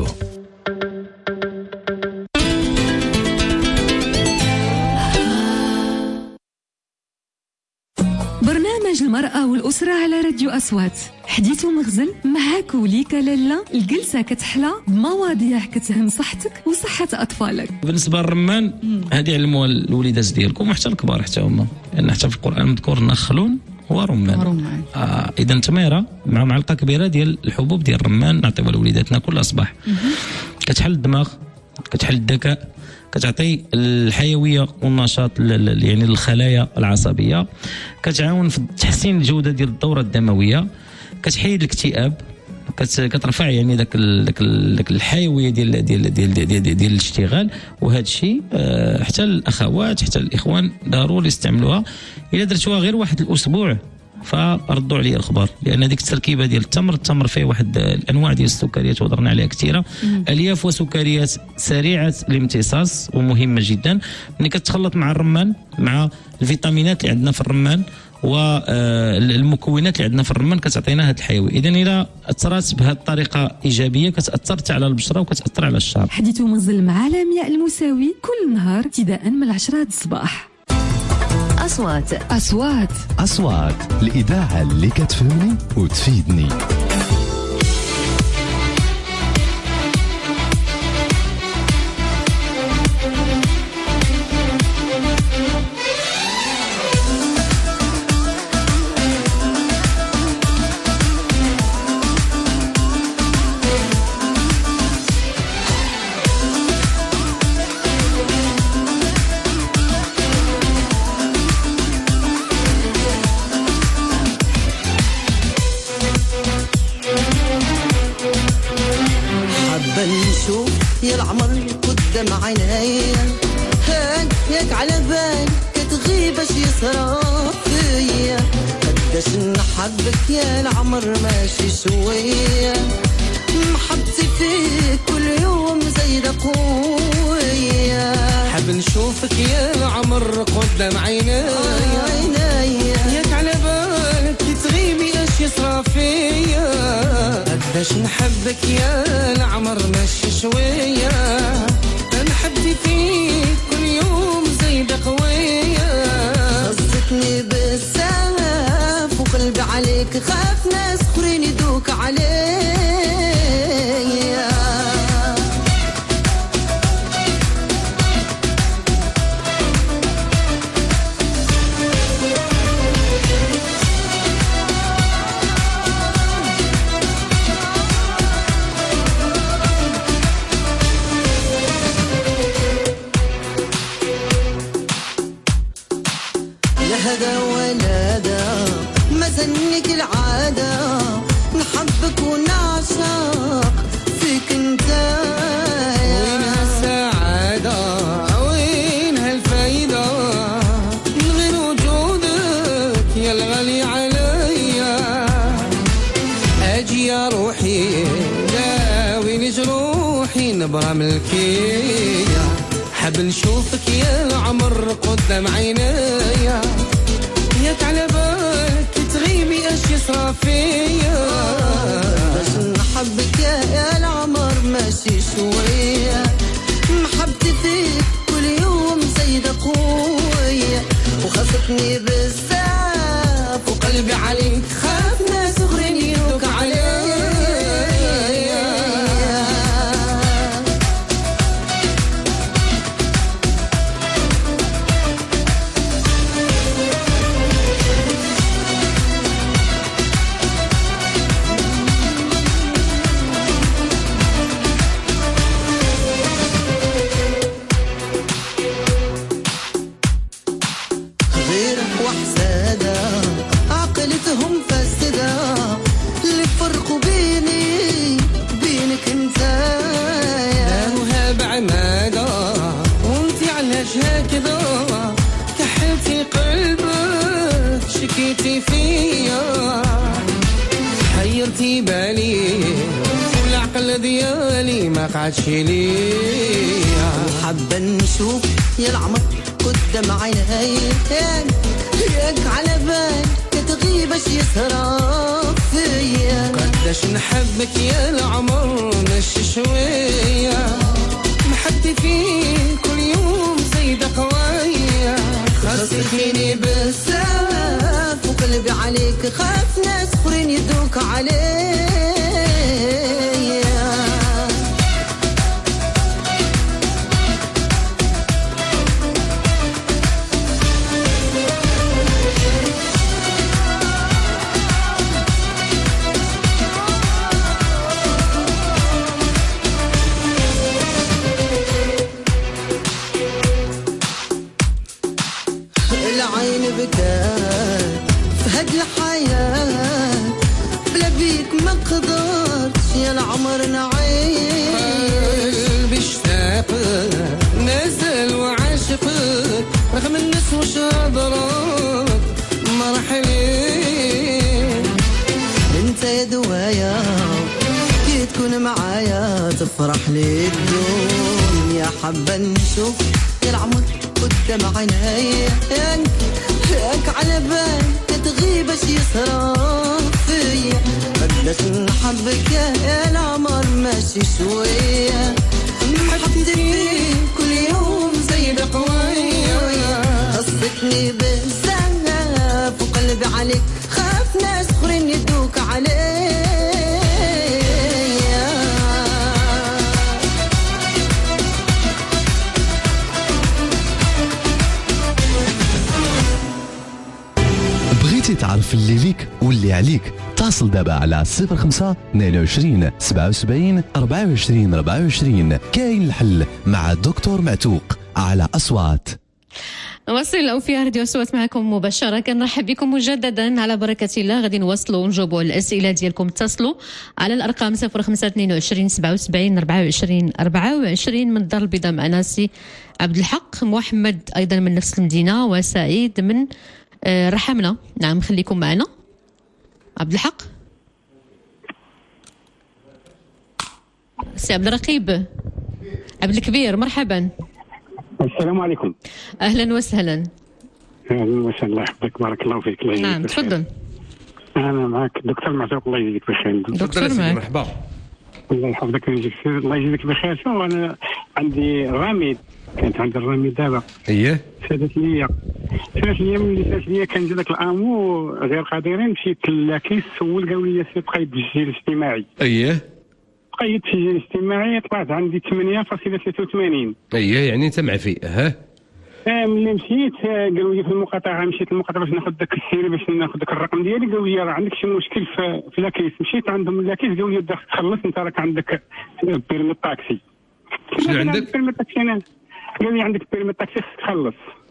برنامج برنامج المرأة والأسرة على راديو أصوات. حديث ومغزل معاك وليكا لالا، الجلسة كتحلى بمواضيع كتهم صحتك وصحة أطفالك. بالنسبة للرمان هذه علموها الوليدات ديالكم وحتى الكبار حتى هما، لأن حتى في القرآن مذكور نخل ورمان. إذا تميرة مع معلقة كبيرة ديال الحبوب ديال الرمان نعطيوها لوليداتنا كل صباح. كتحل الدماغ، كتحل الذكاء، كتعطي الحيويه والنشاط يعني للخلايا العصبيه، كتعاون في تحسين الجوده ديال الدوره الدمويه، كتحيد الاكتئاب، كترفع يعني داك الحيويه ديال الاشتغال. وهذا الشيء حتى الاخوات حتى الاخوان ضروري يستعملوها. الا درتوها غير واحد الاسبوع فردوا عليا الخبر، لان هذيك التركيبه ديال التمر فيه واحد الانواع ديال السكريات وهضرنا عليها كثيره، الياف وسكريات سريعه الامتصاص ومهمه جدا. ملي كتخلط مع الرمان مع الفيتامينات اللي عندنا في الرمان والمكونات اللي عندنا في الرمان كتعطينا هذه الحيويه. اذا الى اثرت بهذه الطريقه ايجابيه كتاثر حتى على البشره وكتاثر على الشعر. حديث ومغزل مع لمياء المساوي كل نهار ابتداء من 10 الصباح. أصوات الإذاعة اللي كتفهمني وتفيدني. يا العمر قدام عينيا هان ياك على بال كتغيب اش يصرى فيا قداش نحبك يا العمر ماشي شويه محبتي فيك كل يوم زايده قويه حاب نشوفك يا العمر قدام عينيا ياك على بالك كتغيبي اش يصرى فيا قداش نحبك يا العمر ماشي شويه نحبي فيك كل يوم زايده قويه خصتني بالساف وقلبي عليك خاف ناس اخرين يدوك عليا هذا ولا دا ما زنك العادة نحبك ونعشق فيك انت وينها السعادة وينها الفايدة من غير وجودك يا الغالي عليا اجي يا روحي داويني جروحي نبرة ملكية حاب نشوفك يا العمر قدام عينيا ياك على بالك تغيبي اش يصرى فيا باش نحبك يا العمر ماشي شويه محبتي فيك كل يوم زايده قويه وخافتني بزاف وقلبي عليك خاف ناس اخرين يدوك عليا شكيتي فيا حيرتي بالي والعقل ديالي ما قعدش ليا حابة نشوف يا العمر قدام عيني ياك على بال كتغيب اش يصرى فيا قداش نحبك يا العمر ماشي شوية محبتي فيك كل يوم زايدة قوية خاصك فيني بزاف وقلبي عليك خاف ناس اخرين يدوك عليه. العين بكات في هاد الحياة بلا بيك ما قدرتش يا العمر نعيش. قلبي اشتاقك نازل وعاشقك رغم الناس وش هضرك مرحلين. انت يا دوايا كي تكون معايا تفرح لي الدنيا. حابة نشوف يا العمر قدام عينيا ياك على بالك تغيب اش يصرى فيا. قداش نحبك يا العمر ماشي شوية. نحبك كل يوم زي بقوية. قصتني بزاف وقلبي عليك خاف ناس اخرين يدوك عليه. بغيتي تعرف اللي ليك واللي عليك؟ اتصل دابا على 05 22 77 24 24. كاين الحل مع الدكتور معتوق على أصوات. نواصل في راديو أصوات معكم مباشرة. كنرحب بكم مجددا على بركة الله. غادي نواصلوا ونجاوبوا على الأسئلة ديالكم. اتصلوا على الأرقام 05 22 77 24 24. من الدار البيضاء معنا سي عبد الحق، محمد أيضا من نفس المدينة، وسعيد من رحمنا. نعم خليكم معنا. عبد الحق، سي عبد الرقيب، عبد الكبير، مرحبا. السلام عليكم. اهلا وسهلا. اهلا وسهلا، الله يحفظك، بارك الله فيك. نعم تفضل. انا معك دكتور معتوق، الله يجزيك بخير. دكتور معك. مرحبا. الله يحفظك ويجزيك بخير، الله يجزيك بخير. شو انا عندي راميد، كانت عندي الراميد دابا. اييه. سالت لي ملي سالت لي كان جا داك الامو غير قادرين، مشيت للاكيس سول قالوا لي سي تقيد بالتسجيل الاجتماعي. اييه. قيد التسجيل الاجتماعي طلعت عندي 8.83. اييه يعني انت معفي. ملي مشيت قالوا لي في المقاطعه، مشيت للمقاطعه باش ناخذ داك السيري، باش ناخذ داك الرقم ديالي. قالوا لي راه عندك شي مشكل في لاكيس. مشيت عندهم اللاكيس قالوا لي بدك تخلص، انت راك عندك بيرمي الطاكسي. شنو عندك؟ بيرمي الطاكسي. انا قال لي عندك بيرمي الطاكسي خصك تخلص.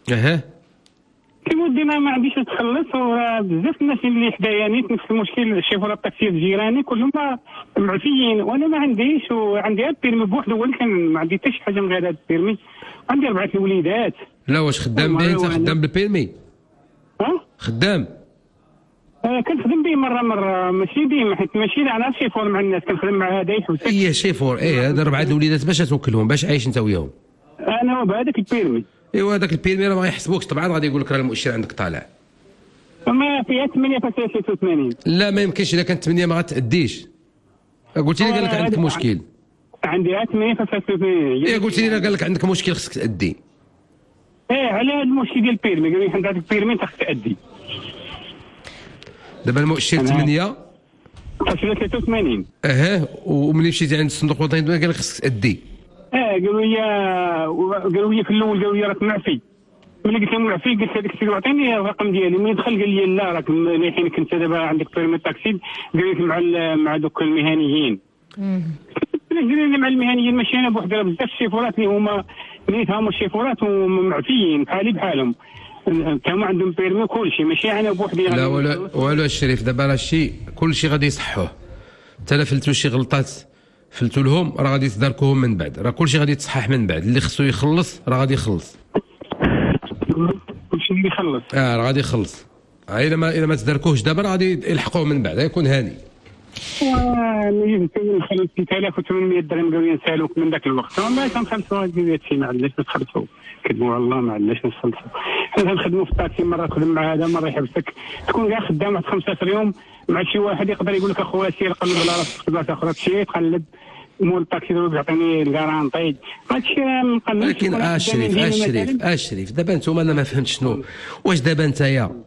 كي ودينا ما عنديش نتخلص، وبزاف الناس اللي حداياني نفس المشكل، الشيفورة الطاكسي جيراني كلهم معفيين، وانا ما عنديش. وعندي البيرمي بوحده، هو اللي كان ما عندي حتى شي حاجه من غير هذا البيرمي. عندي 4 الوليدات. لا واش خدام به انت؟ خدام بالبيرمي؟ خدام؟ كنخدم به مره ماشي ديما، حيت ماشي انا شيفور مع الناس، كنخدم مع هذا يحوسك. ايه شيفور. هذا 4 الوليدات باش توكلهم، باش عايش انت وياهم؟ انا بهذاك البيرمي. ايوا هذاك البيرمي راه ما يحسبوكش طبعا، غادي يقول لك راه المؤشر عندك طالع. ما فيها 8.83. لا ما يمكنش، اذا كانت 8 ما غتأديش. قلت لي قال لك عندك مشكل. عندي 8.83. قلت لي قال لك عندك مشكل خصك تأدي. على هذا المشكل ديال البيرمي، قال لي عندك البيرمي انت خصك تأدي. دابا المؤشر 8.83. وملي مشيتي عند الصندوق الوطني قال لك خصك تأدي. قالوا لي في الاول قالوا لي راك معفي. ملي قلت لهم معفي قلت هذاك السيد عطيني الرقم ديالي. ملي دخل قال لي لا راك مليحين، كنت دابا عندك بيرمي التاكسي. قال لك مع دوك المهنيين. قال لي مع المهنيين ماشي انا بوحدي، بزاف الشيفورات اللي هما نيتهم الشيفورات ومعفيين بحالي كانوا عندهم بيرمي وكلشي، ماشي انا بوحدي. لا والو الشريف، دابا راه الشيء كلشي غادي يصحوه. انت لا فلتوا شي غلطات فلتوا لهم، راه غادي تداركوهم من بعد. راه كلشي غادي يتصحح من بعد. اللي خصو يخلص راه غادي يخلص. كلشي اللي يخلص راه غادي يخلص. الا ما تداركوهش دابا راه غادي يلحقوه من بعد. يكون هاني. نخلص 3800 درهم قالوا لي نسالوك من ذاك الوقت. ما كنخلصوا هذا الشيء، ما عندناش نخلصوا. كذبوا والله ما عندناش نخلصوا. حنا نخدموا في الطاكسي، مره تخدم مع هذا مره يحبسك. تكون كاع خدام واحد 15 يوم مع شي واحد يقدر يقول لك اخويا سير قلب على راسك في بلاصه اخرى، تمشي تقلب مول الطاكسي يعطيني الكارانطي. هادشي ما مقننش. ولكن الشريف دابا نتوما انا ما فهمتش شنو. واش دابا نتايا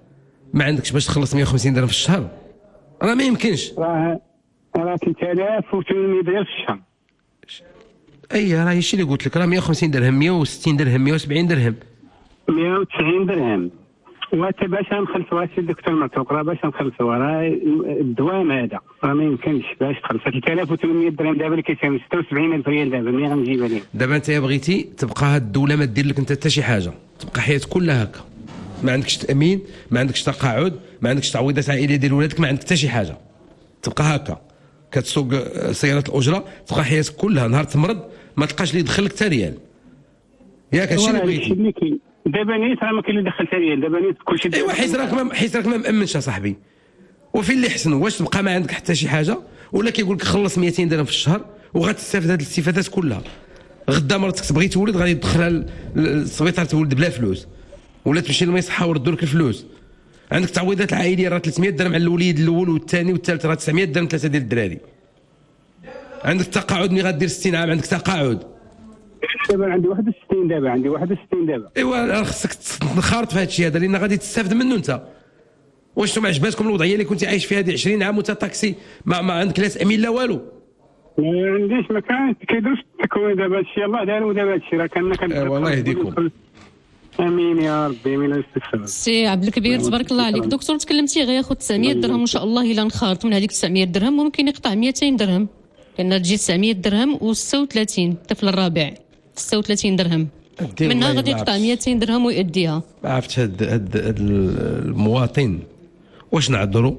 ما عندكش باش تخلص 150 درهم في الشهر، راه ما يمكنش. راه 3800 درهم في الشهر. راه هادشي اللي قلت لك، راه 150 درهم 160 درهم 170 درهم 190 درهم. وانت باش نخلصوا سي الدكتور معتوق، راه باش نخلصوا راه الدوام هذا راه ما يمكنش باش تخلص 3800 درهم دابا اللي كيساوي 76,000 ريال دابا ملي غنجيبها لك. دابا انت بغيتي تبقى هاد الدوله ما دير لك انت حتى شي حاجه، تبقى حياتك كلها هكا، ما عندكش تامين، ما عندكش تقاعد، ما عندكش تعويضات عائليه ديال ولادك، ما عندك حتى شي حاجه، تبقى هكا كتسوق سياره الاجره، تبقى حياتك كلها نهار تمرض ما تلقاش اللي يدخل لك حتى ريال. ياك هادشي اللي بغيتي. دابا نيت راه ما كاين اللي دخل حتى ريال، دابا نيت كلشي. ايوا حيت راك ما مامنش اصاحبي. وفين اللي حسن واش تبقى ما عندك حتى شي حاجه، ولا كيقول لك خلص 200 درهم في الشهر وغتستافد هذه الاستفادات كلها. غدا مرتك تبغي تولد غادي تدخلها للسبيطار تولد بلا فلوس، ولا تمشي للمصحه وردوا لك الفلوس. عندك تعويضات العائليه راه 300 درهم على الوليد الاول والثاني والثالث، راه 900 درهم ثلاثه ديال الدراري. عندك تقاعد ملي غدير 60 عام عندك تقاعد. دابا عندي 61 دابا عندي 61 دابا. ايوا خصك تنخرط في هذا الشيء هذا لان غادي تستافد منه انت. واش نتوما عجباتكم الوضعيه اللي كنتي عايش فيها هذه 20 عام وانت طاكسي ما عندك لا تامين لا والو؟ ما عنديش، ما كيديروش التكوين دابا هادشي يلاه داروا دابا هادشي راه كنا والله يهديكم. امين يا ربي من الاستغفار. سي عبد الكبير تبارك الله عليك. دكتور تكلمتي غياخذ 900 درهم ان شاء الله الا نخرط من هذيك 900 درهم ممكن يقطع 200 درهم، لان تجي 900 درهم و36 الطفل الرابع 36 درهم منها غادي يقطع 200 درهم ويؤديها. ما عرفتش هاد المواطن واش نعذروا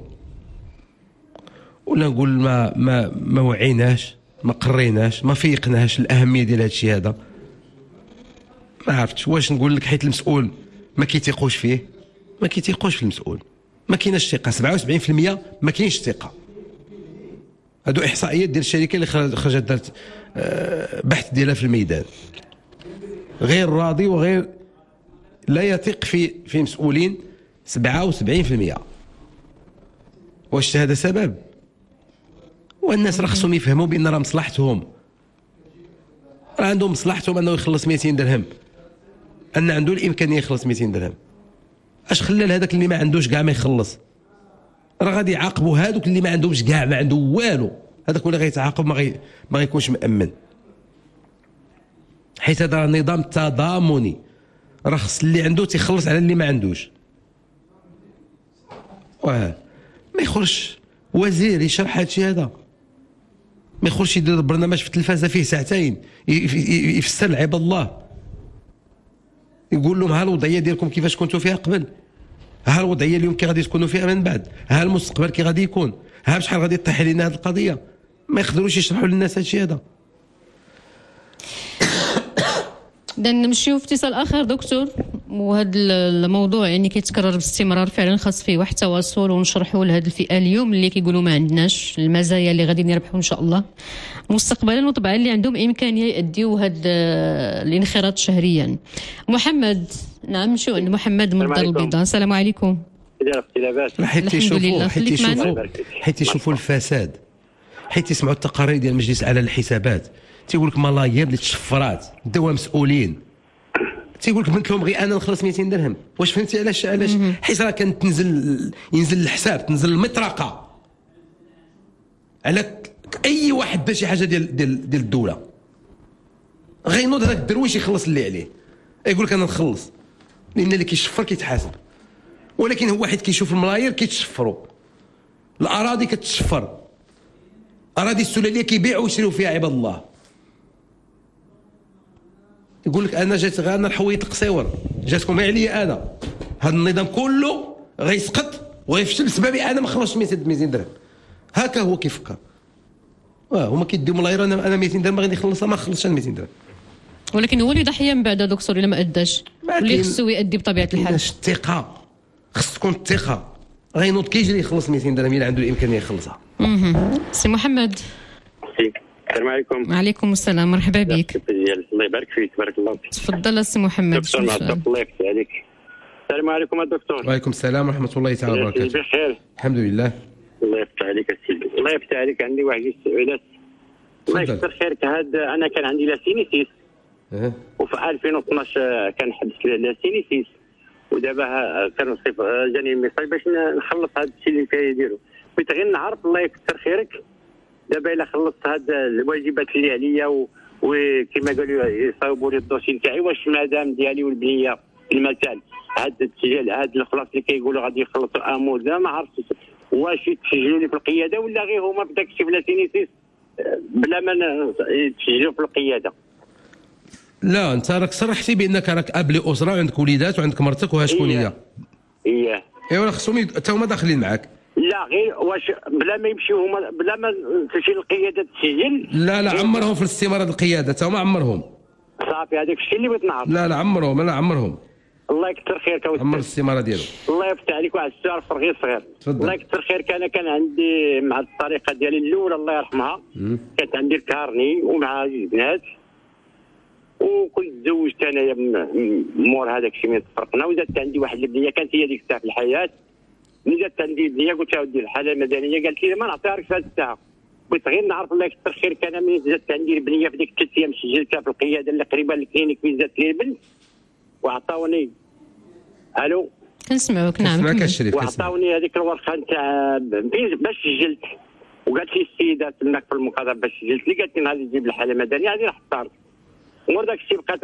ولا نقول ما وعيناش، ما قريناش، ما فيقناش الاهميه ديال هذا الشيء هذا. ما عرفتش واش نقول لك، حيت المسؤول ما كيتيقوش فيه، ما كيتيقوش في المسؤول، ما كايناش ثقه. 77% ما كاينش ثقه. هادو احصائيات ديال الشركه اللي خرجت دارت بحث ديالها في الميدان. غير راضي وغير لا يثق في مسؤولين 77%. واش هذا سبب؟ والناس راه خصهم يفهموا بان راه مصلحتهم، راه عندهم مصلحتهم انه يخلص 200 درهم، ان عنده الامكانيه يخلص 200 درهم. اش خلى لهذاك اللي ما عندوش كاع ما يخلص؟ راه غادي يعاقبوا هذوك اللي ما عندهمش كاع، ما عنده والو، هذاك هو اللي غيتعاقب ما غيكونش مأمن. حيت هذا نظام تضامني، راه خص اللي عنده تيخلص على اللي ما عندوش. ما يخرجش وزير يشرح هذا الشيء هذا، ما يخرجش يدير برنامج في التلفازه فيه ساعتين يفسر لعباد الله، يقول لهم ها الوضعيه ديالكم كيفاش كنتوا فيها قبل، ها الوضعيه اليوم كي غادي تكونوا فيها من بعد، ها المستقبل كي غادي يكون، ها بشحال غادي تطيح علينا هذه القضيه. ما يقدروش يشرحوا للناس هذا الشيء هذا. إذا نمشيو في اتصال اخر دكتور، وهذا الموضوع يعني كيتكرر باستمرار، فعلا خاص فيه واحد التواصل ونشرحوا لهذه الفئه اليوم اللي كيقولوا ما عندناش المزايا اللي غادي يربحوا ان شاء الله مستقبلا، وطبعا اللي عندهم امكانيه يؤديوا هذا الانخراط شهريا. محمد، نعم شو عند محمد من الدار البيضاء. السلام عليكم. حيت يشوفوا الفساد، حيت يسمعوا التقارير ديال المجلس الاعلى للحسابات، تيقول لك ملايير اللي تشفرات دوا مسؤولين، تيقول لك بنت لهم غير انا نخلص 200 درهم. واش فهمتي علاش؟ حيت راه كانت ينزل الحساب، تنزل المطرقه على اي واحد دار شي حاجه ديال الدوله، غينوض هذاك الدرويش يخلص اللي عليه، يقول لك انا نخلص، لان اللي كيشفر كيتحاسب. ولكن هو حيت كيشوف الملايير كيتشفروا، الاراضي كتشفر، اراضي السلاليه كيبيعوا ويشريوا فيها عباد الله. يقول لك انا جات غير انا الحويط القصيور جاتكم عليا انا، هذا النظام كله غيسقط ويفشل بسببي انا ما خلصتش 200 درهم. هكا هو كيفكر. هما كيديو ملايير، انا 200 درهم غادي نخلصها، ما خلصتش 200 درهم. ولكن هو اللي ضحيه من بعد دكتور الا ما اداش، واللي خصو يؤدي بطبيعه الحال. الثقه خص تكون الثقه، غينوض كيجري يخلص 200 درهم الا عنده الامكانيه يخلصها. سي محمد. السلام عليكم. وعليكم السلام، مرحبا بك. الله يبارك فيك، تبارك الله فيك. تفضل سي محمد. دكتور الله يفتح عليك. السلام عليكم الدكتور. وعليكم السلام ورحمه الله تعالى وبركاته. بخير الحمد لله. الله يفتح عليك السيدي، الله يفتح عليك. عندي واحد السؤالات الله يكثر خيرك. انا كان عندي لاسينيسيس، وفي 2012 كان حدث لي لاسينيسيس، ودابا كنوصف جاني الميساج باش نخلص هذا الشيء اللي كاين يديروا. بغيت غير نعرف الله يكثر خيرك دابا الا خلصت هاد الواجبات اللي عليا وكما قالوا يصاوبوا لي الدوسي تاعي، واش المدام ديالي والبنيه المثال هاد التسجيل هاد الخلاص اللي كيقولوا غادي يخلصوا اموزه ما عرفتش واش يتسجلوا لي في القياده ولا غير هما بداك الشيء بلا سينيسيس بلا ما يتسجلوا في القياده. لا انت راك صرحتي بانك راك اب لاسره وعندك وليدات وعندك مرتك وها شكون هي؟ ايوا خصهم حتى هما داخلين معاك. لا غير واش بلا ما يمشيو هما بلا ما تمشي القياده تسجل؟ لا عمرهم في الاستماره القياده حتى هما عمرهم. صافي هذاك الشيء اللي بغيت نعرف. لا عمرهم. الله يكثر خيرك عمر الاستماره ديالو. الله يفتح عليك. واحد السؤال صغير الله يكثر خيرك. انا كان عندي مع الطريقه ديالي الاولى الله يرحمها كانت عندي الكارني ومع البنات وكنت تزوجت انايا مور هذاك الشيء من تفرقنا وزادت عندي واحد البنيه كانت هي ديك الساعه في الحياه. ملي زادت عندي البنيه قلت لها ودي الحاله المدنيه قالت لي ما نعطيها لك في هذه الساعه. بغيت غير نعرف الله يكثر خيرك انا ملي زادت عندي البنيه في ديك 3 ايام سجلتها في القياده اللي قريبه للكلينيك فين زادت لي البنت وعطاوني الو كنسمعوك. نعم نسمعك الشريف. وعطاوني هذيك الورقه نتاع باش سجلت وقالت لي السيده تماك في المقاطعه باش سجلت لي قالت لي غادي تجيب الحاله المدنيه غادي نحطها ومر داك الشيء بقات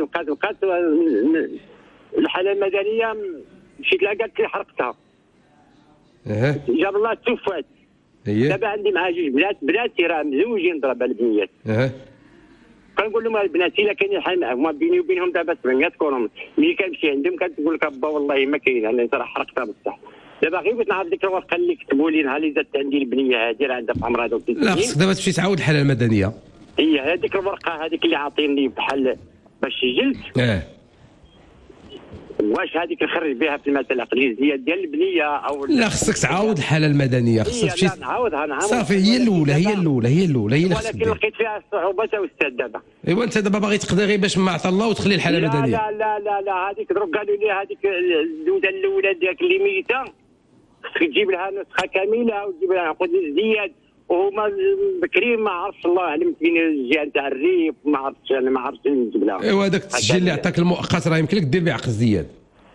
الحاله المدنيه مشيت لها قالت لي حرقتها. جاب الله توفات. دابا عندي مع جوج بناتي راه مزوجين ضرب البنيات. كنقول لهم البنات الا كاين الحال معهم بيني وبينهم دابا 700 كورون ملي كنمشي عندهم كتقول لك با والله ما كاين انا راه حرقتها بصح. دابا غير بغيت نعرف ديك الورقه اللي كتبوا لي نهار اللي زادت عندي البنيه هذه راه عندها في عمرها دوك. لا خصك دابا تمشي تعاود الحاله المدنيه. هي هذيك الورقه هذيك اللي عاطيني بحال باش سجلت. واش هذيك نخرج بها في الماده العقليه ديال البنيه او لا خصك تعاود الحاله المدنيه. خصك تمشي نعاودها صافي هي الاولى اللي خصك. ولكن لقيت فيها الصعوبات استاذ دابا. ايوا انت دابا باغي تقضي غير باش ما عطا الله وتخلي الحاله المدنيه. لا هذيك دروك قالوا لي هذيك الزوجه الاولى ديالك اللي ميته خصك تجيب لها نسخه كامله وتجيب لها عقود ازدياد وهما بكري ما عرفتش الله اعلم فين الجهه نتاع الريف ما عرفتش انا ما عرفتش نجيب لها. ايوا هذاك التسجيل اللي عطاك المؤقت راه يمكن لك دير به عقد ازدياد.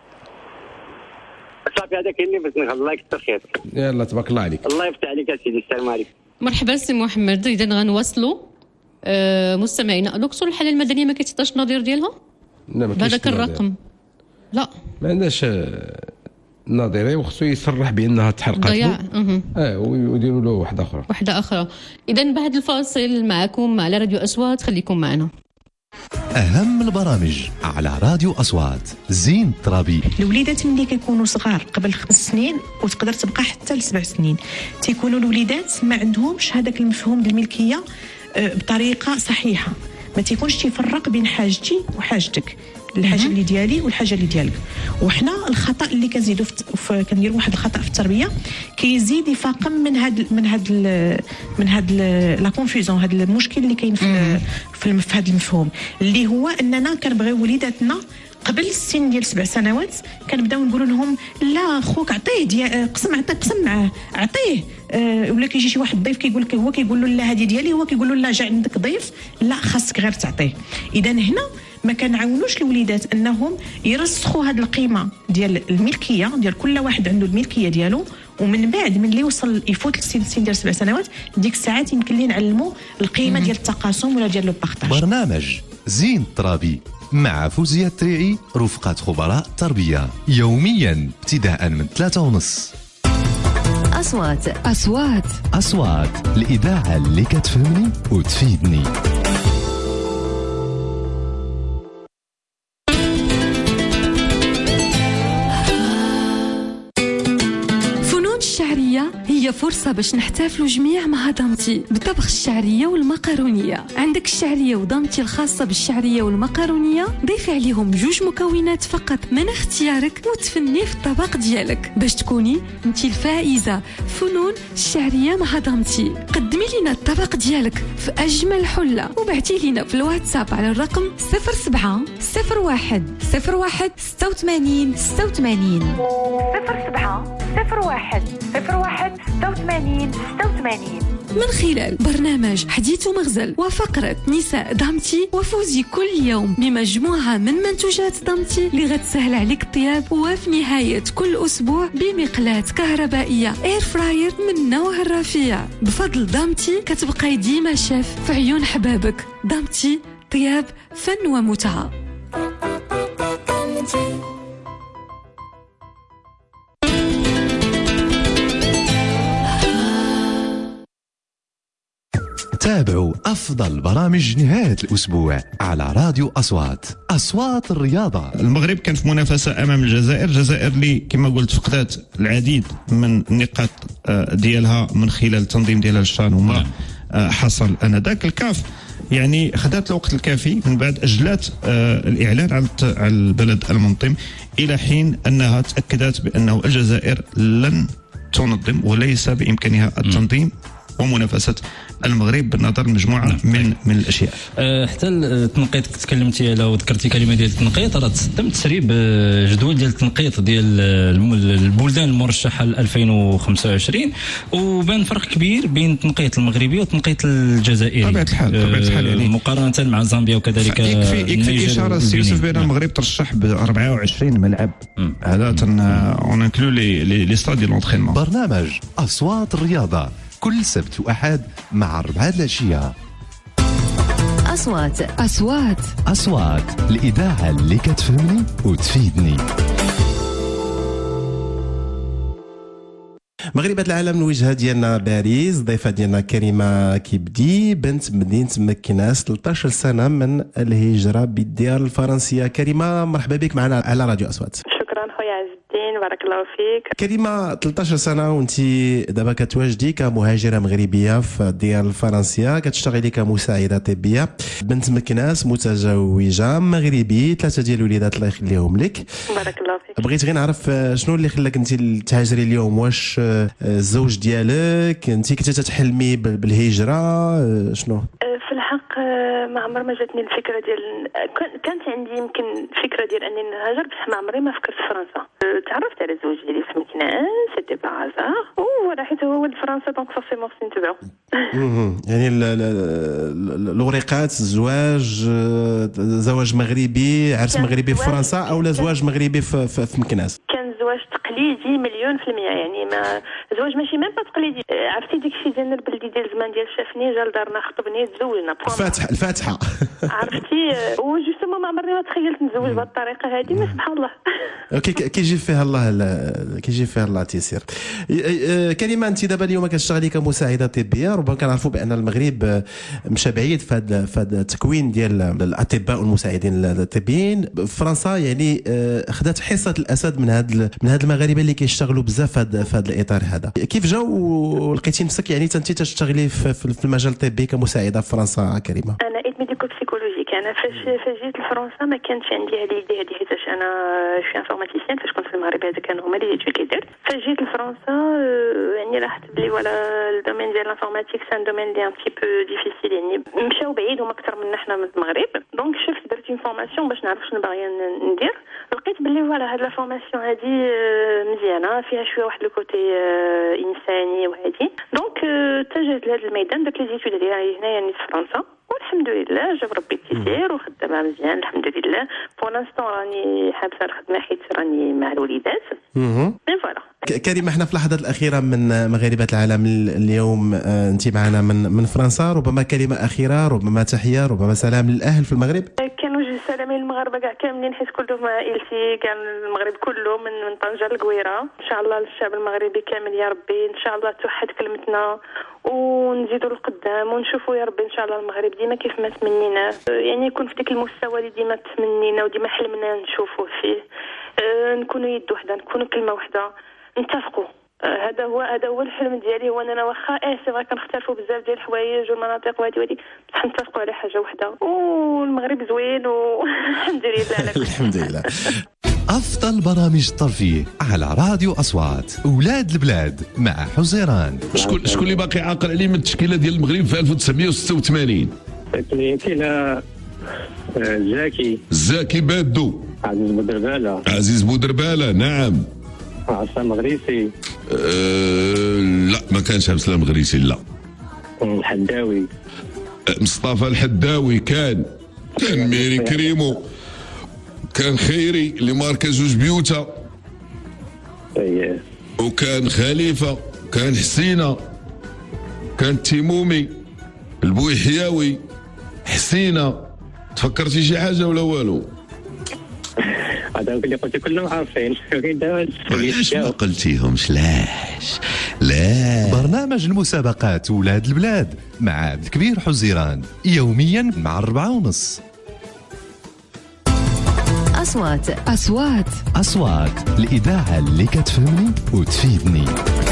صافي هذاك اللي بس الله يكثر خيرك. يلا تبارك الله عليك. الله يفتح عليك يا سيدي. السلام عليكم. مرحبا سي محمد. اذا غنواصلوا مستمعينا. الاقصر الحاله المدنيه ما كيتعطاش النظير ديالها؟ لا ما كاينش هذاك الرقم. لا ما عندناش نظيري وخصو يصرح بانها تحرقت له. ويديروا له واحده اخرى. اذا بعد الفاصل معكم على راديو اصوات. خليكم معنا. أهم البرامج على راديو أصوات. زين ترابي. الوليدات ملي كيكونوا صغار قبل 5 سنين وتقدر تبقى حتى ل7 سنين تيكونوا الوليدات ما عندهمش هذاك المفهوم ديال الملكيه بطريقه صحيحه. ما تيكونش تيفرق بين حاجتي وحاجتك، الحاجه اللي ديالي والحاجه اللي ديالك. وحنا الخطا اللي كنزيدوا كنديروا واحد الخطا في التربيه كيزيد يفاقم من هاد لا كونفوزيون، هاد المشكل اللي كاين في هذا المفهوم اللي هو اننا كنبغيو وليداتنا قبل السن ديال 7 سنوات كنبداو نقولوا لهم لا خوك عطيه قسم معاه عطيه. ولا كيجي شي واحد ضيف كيقول لك هو كيقول له لا هذه ديالي، هو كيقول له لا جا عندك ضيف لا خاصك غير تعطيه. اذا هنا ما كنعاونوش الوليدات انهم يرسخوا هذه القيمه ديال الملكيه ديال كل واحد عنده الملكيه ديالو. ومن بعد من اللي يوصل يفوت السن ديال 7 سنوات ديك الساعات يمكن ليه نعلموا القيمه ديال التقاسم ولا ديال لو بارطاج. برنامج زين ترابي مع فوزية التريعي رفقة خبراء التربية يوميا ابتداء من 3:30. أصوات الإذاعة اللي كتفهمني وتفيدني. هي فرصة باش نحتفلوا جميع مع ضمتي بطبخ الشعرية والمقارونية. عندك الشعرية وضمتي الخاصة بالشعرية والمقارونية، ضيفي عليهم 2 مكونات فقط من اختيارك وتفني في الطبق ديالك باش تكوني انتي الفائزة. فنون الشعرية مع ضمتي. قدمي لنا الطبق ديالك في أجمل حلة وبعتي لنا في الواتساب على الرقم 07 01 01 86 86 07 01 01 86 86. من خلال برنامج حديث ومغزل وفقرة نساء دامتي، وفوزي كل يوم بمجموعة من منتوجات دامتي اللي غتسهل عليك الطياب، وفي نهاية كل أسبوع بمقلاة كهربائية اير فراير من نوع الرفيع. بفضل دامتي كتبقاي ديما شاف في عيون حبابك. دامتي، طياب، فن ومتعة. تابعوا أفضل برامج نهاية الأسبوع على راديو أصوات، أصوات الرياضة. المغرب كان في منافسة أمام الجزائر اللي كما قلت فقدات العديد من النقاط ديالها من خلال التنظيم ديالها للشان وما حصل أنذاك. الكاف يعني خدات الوقت الكافي من بعد أجلات الإعلان على البلد المنظم إلى حين أنها تأكدت بأنه الجزائر لن تنظم وليس بإمكانها التنظيم ومنافسة المغرب بالنظر لمجموعة من الأشياء. حتى التنقيط تكلمتي على وذكرتي كلمة ديال التنقيط، راه تم تسريب جدول ديال التنقيط ديال البلدان المرشحة ل 2025 وبان فرق كبير بين التنقيط المغربي والتنقيط الجزائري. طبيعة الحال يعني مقارنة مع زامبيا وكذلك يكفي إشارة يوسف بأن المغرب ترشح ب 24 ملعب. هذا اون انكلو لي ستاد ديال لونترينمون. برنامج أصوات الرياضة كل سبت وأحد مع 4 العشية. أصوات الإذاعة اللي كتفهمني وتفيدني. مغربة العالم الوجهة ديالنا باريس. ضيفة ديالنا كريمة كيبدي، بنت مدينة مكناس، 13 سنة من الهجرة بالديار الفرنسية. كريمة مرحبا بك معنا على راديو أصوات. شكرا خويا عز الدين، بارك الله فيك. كريمة 13 سنة وانت دابا كتواجدي كمهاجرة مغربية في الديار الفرنسية، كتشتغلي كمساعدة طبية. بنت مكناس، متزوجة، مغربي، 3 ديال الوليدات الله يخليهم لك. بارك الله فيك. بغيت غير نعرف شنو اللي خلاك انت تهاجري اليوم؟ واش الزوج ديالك انت كنتي تتحلمي بالهجرة شنو؟ في الحق ما عمر ما جاتني الفكرة ديال، كانت عندي يمكن فكرة ديال اني نهاجر، بصح ما عمري ما فكرت في فرنسا. تعرفت على الزوج ديالي في مكناس، سيتي با هازار، ولا حيت هو ولد فرنسا دونك فورسيمون خصني نتبعو. يعني الورقات، زواج مغربي، عرس مغربي في فرنسا او لا زواج مغربي في مكناس؟ كان زواج تقليدي 100%، يعني ما زواج ماشي ميم با تقليدي. عرفتي ديك الشيء ديال البلدي ديال زمان ديال شافني جا لدارنا خطبني تزوجنا الفاتحه عرفتي. وجوستومون ما عمرني ما تخيلت نتزوج بهذه الطريقه هذه، ما سبحان الله. كيجي فيها الله تيسير. كريمه انت دابا اليوم كتشتغلي كمساعده طبيه، ربما كنعرفوا بان المغرب مشى بعيد في هذا التكوين ديال الاطباء والمساعدين الطبيين. فرنسا يعني خدات حصه الاسد من هاد المغاربه اللي كيشتغلوا بزاف في هذا الاطار هذا. كيف جا ولقيتي نفسك يعني انت تشتغلي في المجال الطبي كمساعده في فرنسا كريمه؟ انا ايد ميديكو بسيكولوجيك. انا فاش جيت لفرنسا ما كانش عندي هذه اليدي هذه، حيتاش انا شي انفورماتيسيان. فاش كنت في المغرب هذا كانوا هما اللي كيدير. فاش جيت لفرنسا يعني لاحظت بلي ولا الدومين ديال الانفورماتيك سان دومين لي ان بتي بو ديفيسيل، يعني مشاو بعيد هما اكثر من حنا من المغرب. دونك شفت درت اون فورماسيون باش نعرف شنو باغيه ندير. لقيت بلي فوالا هاد لا فورماسيون هادي مزيانه، فيها شويه واحد الكوتي انساني وهادي. دونك اتجهت لهذا الميدان، درت لي زيتود ديالي هنايا في فرنسا، والحمد لله جاب ربي التيسير وخدامه مزيان الحمد لله. بور لانستون راني حابسه الخدمه حيت راني مع الوليدات. مي فوالا. كريمه، احنا في اللحظات الاخيره من مغاربه العالم اليوم، انت معنا من فرنسا، ربما كلمه اخيره، ربما تحيه، ربما سلام للاهل في المغرب. كنوجه سلامي للمغاربه كاع كاملين، حيت كلهم عائلتي كاع المغرب كله من طنجه للقويره. ان شاء الله للشعب المغربي كامل يا ربي، ان شاء الله توحد كلمتنا ونزيدوا للقدام ونشوفوا يا ربي ان شاء الله المغرب ديما كيف ما تمنينا، يعني يكون في ديك المستوى اللي ديما تمنينا وديما حلمنا نشوفوه فيه. نكونوا يد وحده، نكونوا كلمه وحده، نتفقوا. هذا هو الحلم ديالي. هو انا واخا سي فري كنختلفوا بزاف ديال الحوايج والمناطق وهادي بصح نتفقوا على حاجه وحده، والمغرب زوين والحمد لله على كل الحمد لله. أفضل برامج الترفيه على راديو أصوات، أولاد البلاد مع حزيران. شكون اللي باقي عاقل عليه من التشكيلة ديال المغرب في 1986؟ كاين زاكي بادو، عزيز بودربالة، نعم. عسلام غريسي. لا ما كانش عسلام غريسي، لا. الحداوي. مصطفى الحداوي كان ميري كريمو، كان خيري اللي ماركا 2 بيوتا، وكان خليفه، كان حسينه، كان تيمومي، البويحياوي، حسينه. تفكرتي شي حاجه ولا والو؟ هذاك اللي قلت كلهم عارفين. علاش ما قلتيهمش؟ لاش لا. برنامج المسابقات ولاد البلاد مع عبد الكبير حزيران يوميا مع 4:30. أصوات الإذاعة اللي كتفهمني وتفيدني.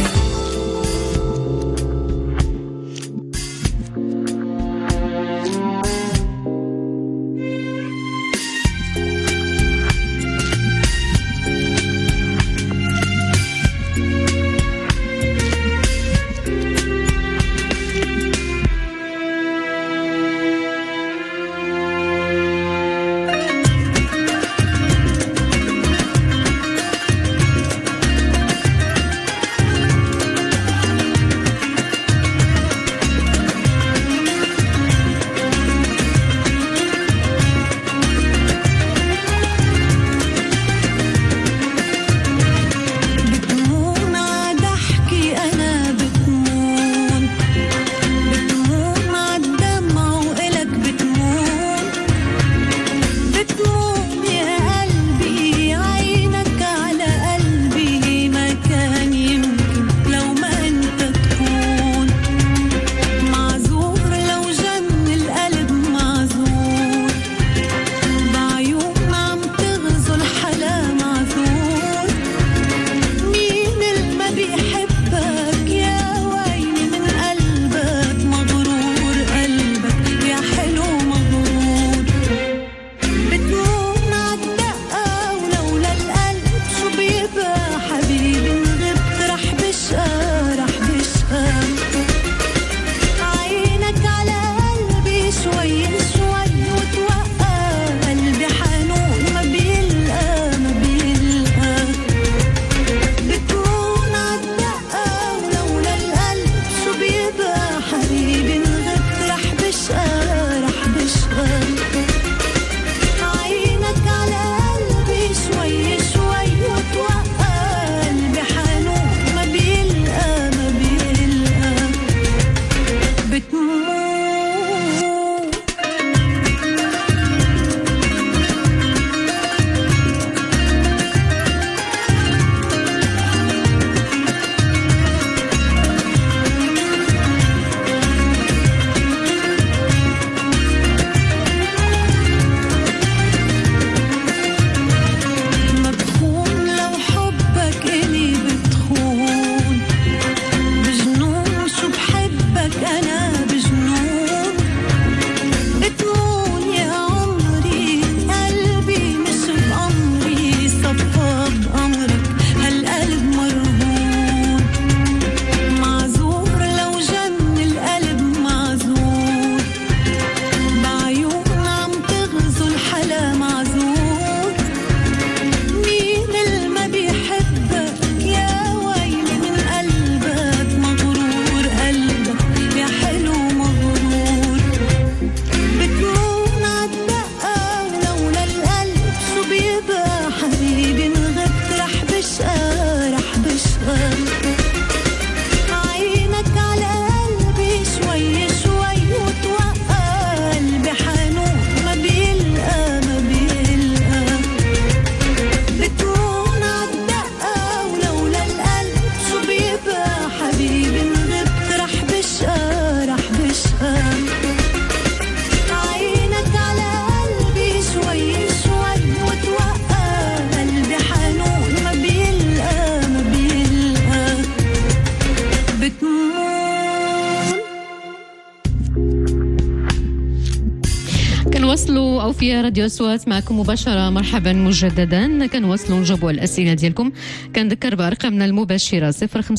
كنواصلوا او في راديو اصوات معكم مباشره. مرحبا مجددا. كنواصلوا نجاوبوا على الاسئله ديالكم. كنذكر بارقامنا المباشره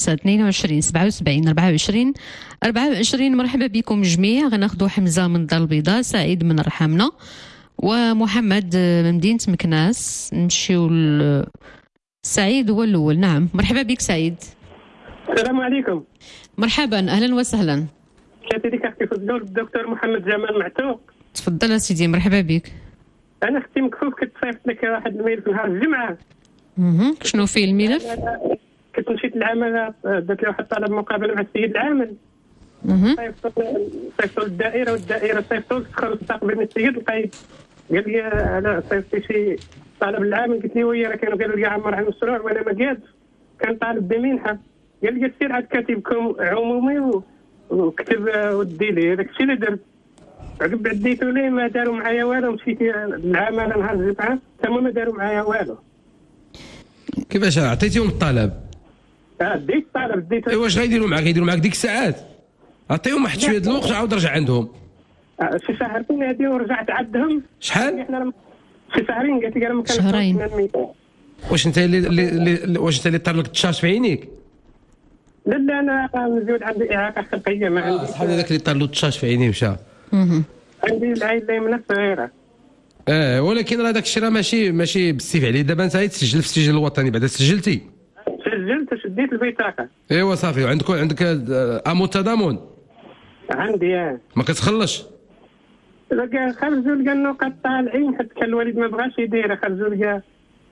0522 77 24 24. مرحبا بكم جميع. غناخذوا حمزه من الدار البيضاء، سعيد من رحمنا، ومحمد من مدينه مكناس. نمشيو سعيد هو الاول. نعم مرحبا بك سعيد. السلام عليكم. مرحبا اهلا وسهلا. شاتي ديك اختي في الدكتور محمد جمال معتوق. تفضل سيدي، مرحبا بك. انا اختي مكفوف كنت صيفط لك واحد الملف نهار الجمعه. شنو فيه الملف؟ كنت مشيت للعمل، درت له واحد طلب مقابله مع السيد العامل. صيفطوا للدائره والدائره صيفطوا دخل استقبلني السيد القايد قال لي انا صيفطت شي طالب العامل. قلت له ويا راه كانوا قالوا لي عمر عن المشروع وانا ما قادش، كان طالب بمنحه. قال لي سير عاد كاتبكم عمومي وكتب ودي لي. هذاك الشيء اللي درت. عقب عديتو ليه ما داروا معايا والو. مشيت للعمل نهار الجمعه تما ما داروا معايا والو. كيفاش عطيتيهم الطلب؟ ديت الطلب ديت. واش غيديروا معاك؟ يديروا معاك ديك الساعات؟ عطيهم واحد شويه د الوقت عاود رجع عندهم. شي شهرين هادي ورجعت عندهم. شحال؟ شي شهرين. قالت لي انا ما كنعرفش. شهرين. واش انت اللي طار لك التشارج في عينيك؟ لا انا مزيود عندي اعاقه خلقيه ما عندي. صحاب هذاك اللي طار له التشارج في عينيه مشى. عندي العين اليمنى صغيره. ولكن راه داك الشيء راه ماشي بالسيف عليه. دابا انت تسجل في السجل الوطني. بعدا سجلتي؟ سجلت شديت البطاقه. ايوا صافي. عندك امو التضامن؟ عندي. ما كتخلصش؟ خرجوا لقى النقط طالعين حتى كان الوالد ما بغاش يديرها. خرجوا لقى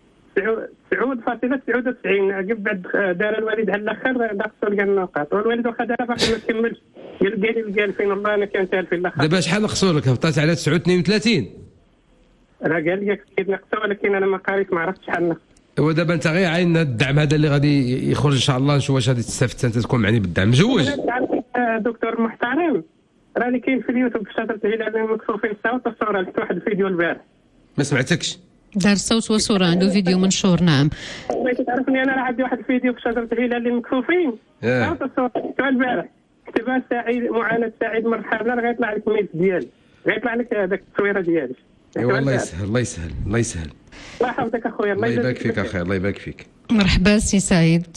9.99. عقب بعد دار الوالد على الاخر نقصوا لقى النقط والوالد واخا دارها باقي ما كملش. قال فين الله انا كان سال في الاخر. دابا شحال نقصوا لك؟ هبطات على 9.32. راه قال لي كيف نقصوا ولكن انا ما قاريت ما عرفتش شحال نقص. ايوا دابا انت غير عين الدعم هذا اللي غادي يخرج ان شاء الله. نشوف واش غادي تستافد انت تكون معني بالدعم. مزوج دكتور محترم راني كاين في اليوتيوب في شاطر الهلال مكفوفين الصوت والصوره. لقيت واحد الفيديو البارح. ما سمعتكش. دار صوت وصوره عنده فيديو منشور. نعم بغيتي تعرفني انا راه عندي واحد الفيديو في شاطر الهلال اللي مكفوفين صوت والصوره. البارح كتبها سعيد معاناه سعيد مرحبا راه غيطلع لك الميل ديالي. غيطلع لك هذاك التصويره ديالي. والله يسهل الله يسهل الله يسهل. الله يحفظك اخويا. الله يبارك فيك اخي. الله يبارك فيك. مرحبا سي سعيد.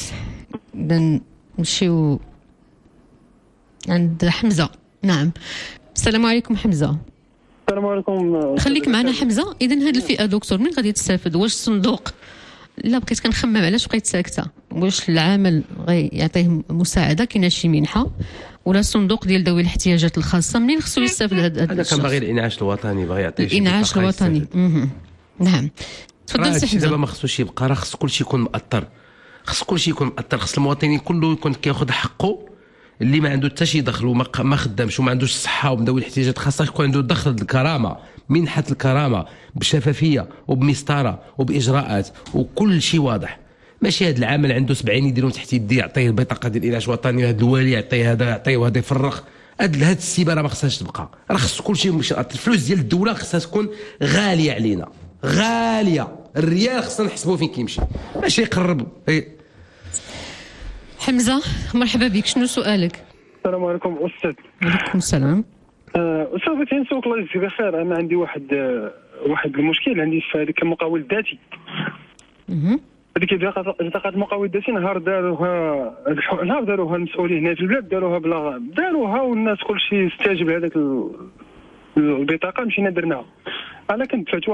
نمشيو عند حمزه. نعم السلام عليكم حمزه. السلام عليكم. خليك معنا حمزه. اذا هذه الفئه دكتور من غادي تستافد؟ واش الصندوق لا بقيت كنخمم علاش بقيت ساكته؟ واش العامل غيعطيه مساعده كاينه شي منحه ولا الصندوق ديال ذوي الاحتياجات الخاصه منين خصو يستافد هذا انا كان باغي الانعاش الوطني باغي يعطيه الانعاش الوطني. نعم تفضل سي حمزه. دابا ما خصوش يبقى. راه خص كلشي يكون مأطر. خص المواطنين كله يكون كياخذ حقه. اللي ما عنده حتى شي دخل وما خدامش وما عندوش الصحه ومذوي الاحتياجات الخاصه يكون عنده دخل الكرامه. منحه الكرامه بشفافيه وبمسطره وباجراءات وكل شيء واضح. ماشي هذا العامل عنده 70 يديرهم تحت يدي يعطيه البطاقه ديال الانعاش الوطني وهذا الوالي يعطيه هذا يعطيه وهذا يفرق. هاد السيبه راه ما خصهاش تبقى. راه خص كلشي الفلوس ديال الدوله خصها تكون غاليه علينا. غاليه. الريال خصنا نحسبوه فين كيمشي ماشي يقرب. حمزه مرحبا بك. شنو سؤالك؟ السلام عليكم استاذ. وعليكم السلام. استاذ بغيت نسولك الله يجزيك بخير. انا عندي واحد المشكل عندي في هذيك المقاول الذاتي. هذيك بطاقه المقاول الذاتي نهار داروها المسؤولين هنا في البلاد داروها والناس كلشي استجاب لهذاك البطاقه. مشينا درناها. انا كنت دفعت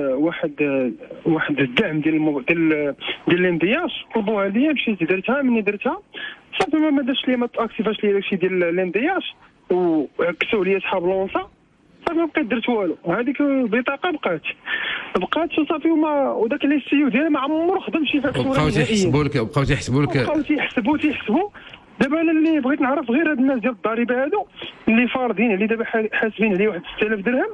واحد الدعم ديال الانضياش. طلبوها ليا مشيت درتها. مني درتها صافي ما دارش لي ما تاكتيفاش لي داكشي ديال الانضياش وعكسوا لي صحاب لونسا. صافي ما بقيت درت والو. هذيك البطاقه بقات صافي وداك لي سيو ديالها ما عمرو خدم شي فاكتوره نهائيا. بقاو تيحسبوا دابا انا اللي بغيت نعرف غير هاد الناس ديال الضريبه هادو اللي فارضين عليه دابا حاسبين عليه واحد 6000 درهم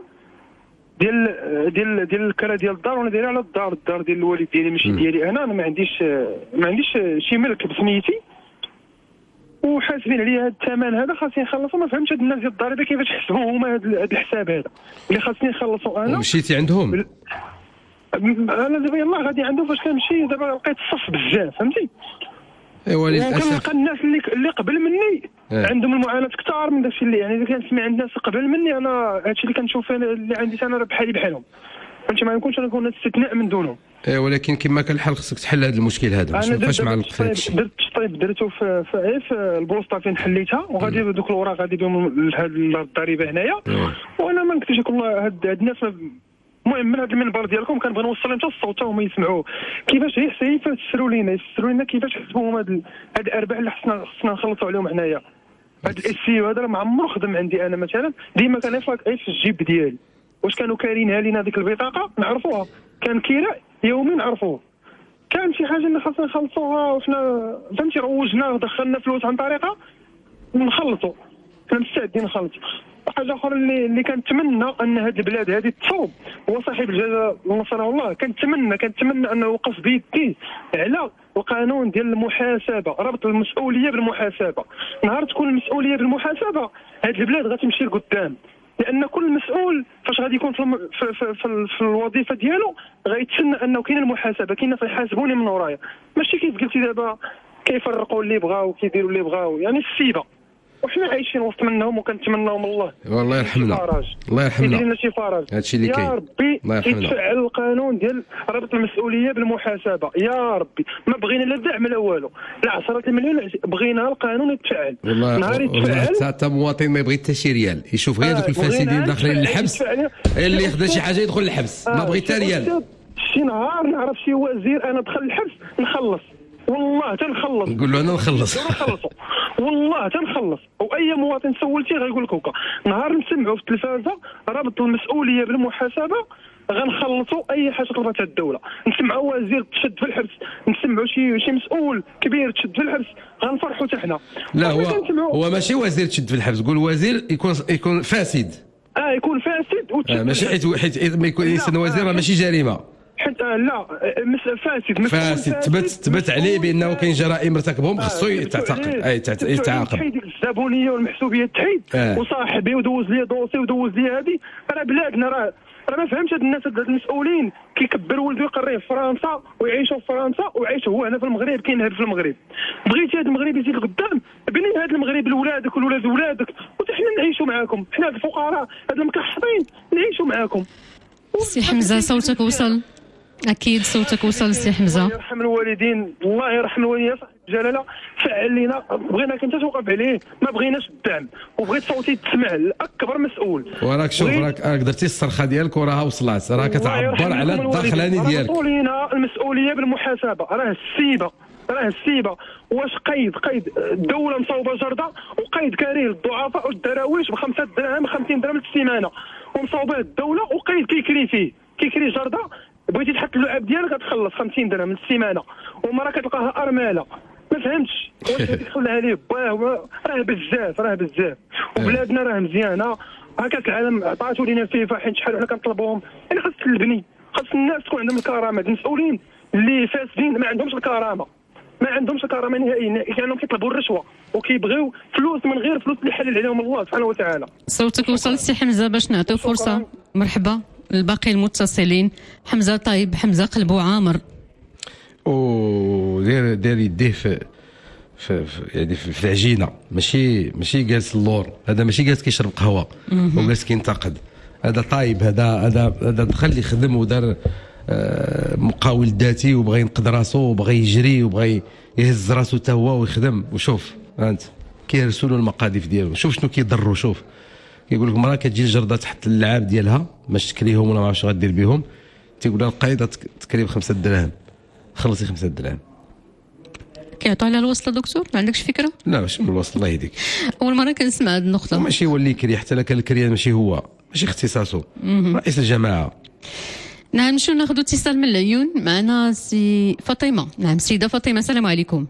ديال الكرا ديال الدار. وانا دايرها على الدار ديال الوالد ديالي ماشي ديالي انا ما عنديش شي ملك بسميتي وحاسبين عليا هذا الثمن هذا خاصني نخلصوا. ما فهمتش هاد الناس ديال الضريبه كيفاش حسبوا هما هذا الحساب هذا اللي خاصني نخلصوا انا. ومشيتي عندهم؟ انا دابا يلاه غادي عندهم. فاش كنمشي دابا لقيت الصف بزاف فهمتي. ايوا للاسف وكنلقى الناس اللي قبل مني عندهم المعاناه كثار من داكشي اللي يعني كنسمع عند الناس قبل مني. انا هادشي اللي كنشوف اللي عندي انا راه بحالهم فهمتي. ما يمكنش نكون استثناء من دونهم. ولكن كما كان الحال خصك تحل هذا المشكل هذا باش ما نبقاش مع الشيء. درت الشطيب درته في البوسطه فين حليتها وغادي دوك الوراق غادي بهم لهاد الضريبه هنايا. وانا ما نكتبش لكم هاد الناس. المهم من هذا المنبر ديالكم كنبغي نوصل لهم حتى الصوت تا هما يسمعوه كيفاش يفسروا لنا كيفاش حسبوهم هاد الارباح اللي خصنا نخلصوا عليهم هنايا. هذا السي هذا ما عمرو خدم عندي انا مثلا، ديما كان غير في الجيب ديالي. واش كانوا كارينها لينا ديك البطاقه نعرفوها، كان كيرا يومي نعرفوه. كان شي حاجه اللي خاصنا نخلصوها وحنا فهمتي روجنا ودخلنا فلوس عن طريقه نخلصوا، كنا مستعدين نخلصوا. حاجه اخرى اللي كنتمنى ان هذه البلاد هذه تصوب، هو صاحب الجلاله نصره الله كنتمنى انه يوقف بيديه على القانون ديال المحاسبه، ربط المسؤوليه بالمحاسبه. نهار تكون المسؤوليه بالمحاسبه هذه البلاد غتمشي لقدام، لان كل مسؤول فاش غادي يكون في الوظيفه ديالو غيتسنى انه كاين المحاسبه، كاين فيحاسبوني من ورايا، ماشي كيف قلتي دابا كيفرقوا اللي بغاو وكيديروا اللي بغاو، يعني السيبه. وحنا عايشين وسط منهم وكنتمناهم الله والله يرحمنا الله يرحمنا يدير لنا شي فرج. هادشي اللي كاين يا ربي يتفعل القانون ديال ربط المسؤوليه بالمحاسبه، يا ربي ما بغينا لا دعم لا والو، لا 10 مليون، بغينا القانون يتفعل. والله حتى مواطن ما يبغي حتى شي ريال، يشوف غير دوك الفاسدين داخلين للحبس، اللي يخدم شي حاجه يدخل للحبس، ما بغي حتى ريال. شي نهار نعرف شي وزير انا دخل الحبس نخلص، والله تنخلص، نقول له انا نخلص والله تنخلص. واي مواطن سولتيه غيقول لك هكا. نهار نسمعوا في التلفازه ربط المسؤوليه بالمحاسبه غنخلصوا اي حاجه طلبتها الدوله، نسمعوا وزير تشد في الحبس، نسمعوا شي مسؤول كبير تشد في الحبس، غنفرحوا حتى حنا. لا هو ماشي وزير تشد في الحبس، قول وزير يكون فاسد. يكون فاسد وتشد ماشي حيت ما يكون انسان وزير ماشي جريمه. حتى لا فاسد تبت عليه بانه كاين جرائم ارتكبهم، خصو يتعاقب. تحيد الزبونيه والمحسوبيه تحيد وصاحبي ودوز لي دوسي ودوز لي هذه. راه بلادنا راه ما فهمش هاد الناس هاد المسؤولين كيكبر ولده يقريه في فرنسا ويعيشوا في فرنسا ويعيش هو هنا في المغرب. كاين هاد في المغرب، بغيتي هاد المغرب يزيد لقدام بني هاد المغرب لولادك ولولاد ولادك، وحتى حنا نعيشوا معاكم، حنا هاد الفقراء هاد المكحطين نعيشوا معاكم. سي حمزه صوتك وصل، اكيد صوتك وصل سي حمزه. الله يرحم الوالدين، الله يرحم الوالدين يا صاحب الجلاله، فعل لينا بغيناك انت توقف عليه، ما بغيناش الدعم وبغيت صوتي تسمع لاكبر مسؤول. وراك شوف راك درتي الصرخه ديالك وراها وصلت، راه كتعبر على الداخلاني ديالك. ربطوا لينا المسؤوليه بالمحاسبه، راه السيبه واش قيد الدوله مصوبه جرده وقيد كريه للضعفاء والدراويش ب5 دراهم 50 درهم للسيمانه، ومصوبه الدوله وقيد كيكري جرده، بغيتي تحط اللعاب ديالك غتخلص 50 درهم للسيمانه، ومرا كتلقاها ارمله. ما فهمتش واش تدخلها ليه باه، راه بزاف وبلادنا راه مزيانه. هكاك العالم عطاتو لينا فيفا حيت شحال حنا كنطلبوهم، يعني خاص البني، خاص الناس تكون عندهم الكرامه. المسؤولين اللي فاسدين ما عندهمش الكرامه نهائيا، كانوا كيطلبوا الرشوه وكيبغيو فلوس من غير فلوس اللي حلل عليهم الله سبحانه وتعالى. صوتك وصل سي حمزه باش نعطيو فرصه. مرحبا الباقي المتصلين. حمزه طيب، حمزه قلبو عامر داير يديه في يعني في العجينه، ماشي جالس اللور، هذا ماشي جالس كيشرب قهوه وجالس كينتقد. هذا طيب، هذا دخل يخدم ودار مقاول ذاتي وبغى ينقذ راسو وبغى يجري وبغى يهز راسو حتى هو ويخدم. وشوف انت كيرسلوا له المقاذف ديالو، شوف شنو كيضروا. شوف كيقول لك مرة كتجي الجرده تحت اللعاب ديالها باش تكريهم ولا ما عرفتش غدير بهم، تيقول لها القايده تكري ب5 دراهم، خلصي 5 دراهم. كيعطوا على الوصله دكتور؟ ما عندكش فكره؟ لا ماشي من الوصل، الله يهديك. اول مره كنسمع هذه النقطه. ماشي هو اللي يكري، حتى لك الكريان ماشي هو، ماشي اختصاصه، رئيس الجماعه. نعم نمشيو ناخذ اتصال من العيون. معنا سي فاطمه. نعم سيده فاطمه، السلام عليكم.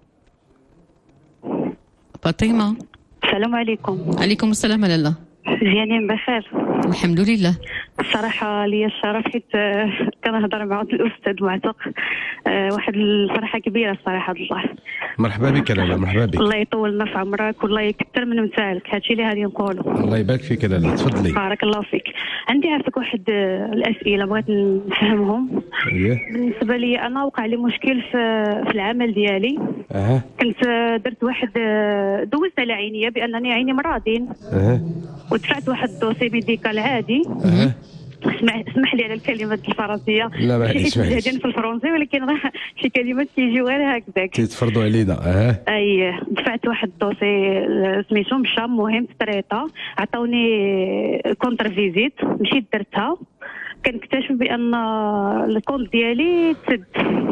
فاطمه السلام عليكم. عليكم السلام على الله. جانين بخير الحمد لله. الصراحه لي الشرف حيت كنهضر مع الاستاذ معتق، واحد الفرحه كبيره الصراحه الله. مرحبا بك لاله، مرحبا بك. الله يطول في عمرك والله يكثر من مثالك، هادشي اللي غادي نقولوا. الله يبارك فيك لاله، تفضلي. بارك الله فيك. عندي عافاك واحد الاسئله بغيت نفهمهم. بالنسبه لي انا وقع لي مشكل في العمل ديالي. كنت درت واحد دوزت على عينيه بانني عيني مرضين. ودفعت واحد الدوسي ميديكال عادي. اسمح لي على الكلمات الفرنسيه، لا ما عنديش مجهدين في الفرنسي، ولكن راه شي كلمات كيجيو غير هكذاك تيتفرضوا علينا. اي دفعت واحد الدوسي سميتو مشى، المهم تريطا، عطاوني كونتر فيزيت، مشيت درتها، كنكتشف بان الكونت ديالي تسد.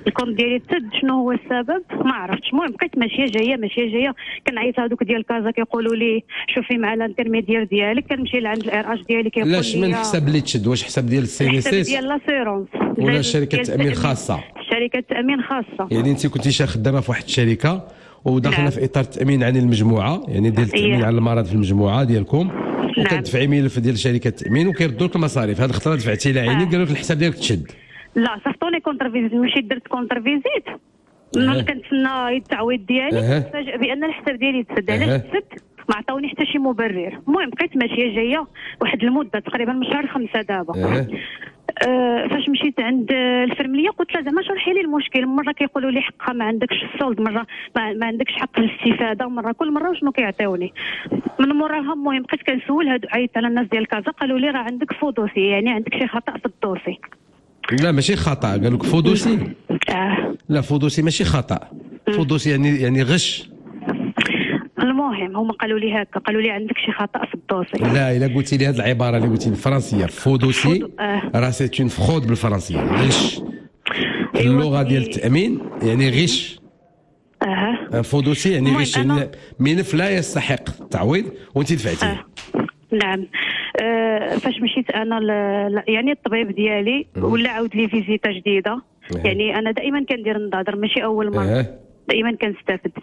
الكونت ديالي تسد. شنو هو السبب ما عرفتش. المهم بقيت ماشيه جايه كنعيط هذوك ديال كازا كيقولوا لي شوفي مع الانترميديير ديالك. كنمشي لعند الار اش ديالي كيقول لي لاش من حساب اللي تشد؟ واش حساب ديال السي ان اس اس ديال لاسيرونس ولا شركه تامين خاصه؟ شركه تامين خاصه. يعني انت كنتي خدامه في واحد الشركه وداخله في اطار التامين عن المجموعه، يعني ديال التامين على المرض في المجموعه ديالكم، وكتدفعي ملف ديال شركه التامين وكيردوا لك المصاريف. هذه الخطره دفعتي لعيني قالوا لك الحساب ديالك تشد. لا صيفطوني كونتر فيزيت، مشيت درت كونتر فيزيت ملي كنتسنى التعويض ديالي تفاجئ بان الحساب ديالي تسد. علاش تسد؟ ما عطاوني حتى شي مبرر. المهم بقيت ماشيه جايه واحد المده تقريبا من شهر 5 دابا. فاش مشيت عند الفرمليه قلت لها زعما شرحي لي المشكل. مره كيقولوا لي حقا ما عندكش الصولد، مره ما عندكش حق الاستفاده، مره كل مره وشنو كيعطيوني من موراها. المهم بقيت كنسول هادو، عيطت على الناس ديال كازا قالوا لي راه عندك فو دوسي، يعني عندك شي خطا في الدوسي. لا ماشي خطا، قالوا لك فو دوسي. لا فو دوسي ماشي خطا، فو دوسي يعني غش. المهم هما قالوا لي هكا، قالوا لي عندك شي خطا في الدوسي. لا الا قلتي لي هذه العباره اللي قلتي بالفرنسيه فو دوسي راه سي اون فرود بالفرنسيه، غش. اللغه ديال التامين يعني غش. فو دوسي يعني غش، يعني ملف لا يستحق التعويض وانت دفعتيه. نعم. فاش مشيت انا يعني الطبيب ديالي ولا عاود لي فيزيتا جديده. يعني انا دائما كندير النظاظر ماشي اول مره، دائما كنستافد.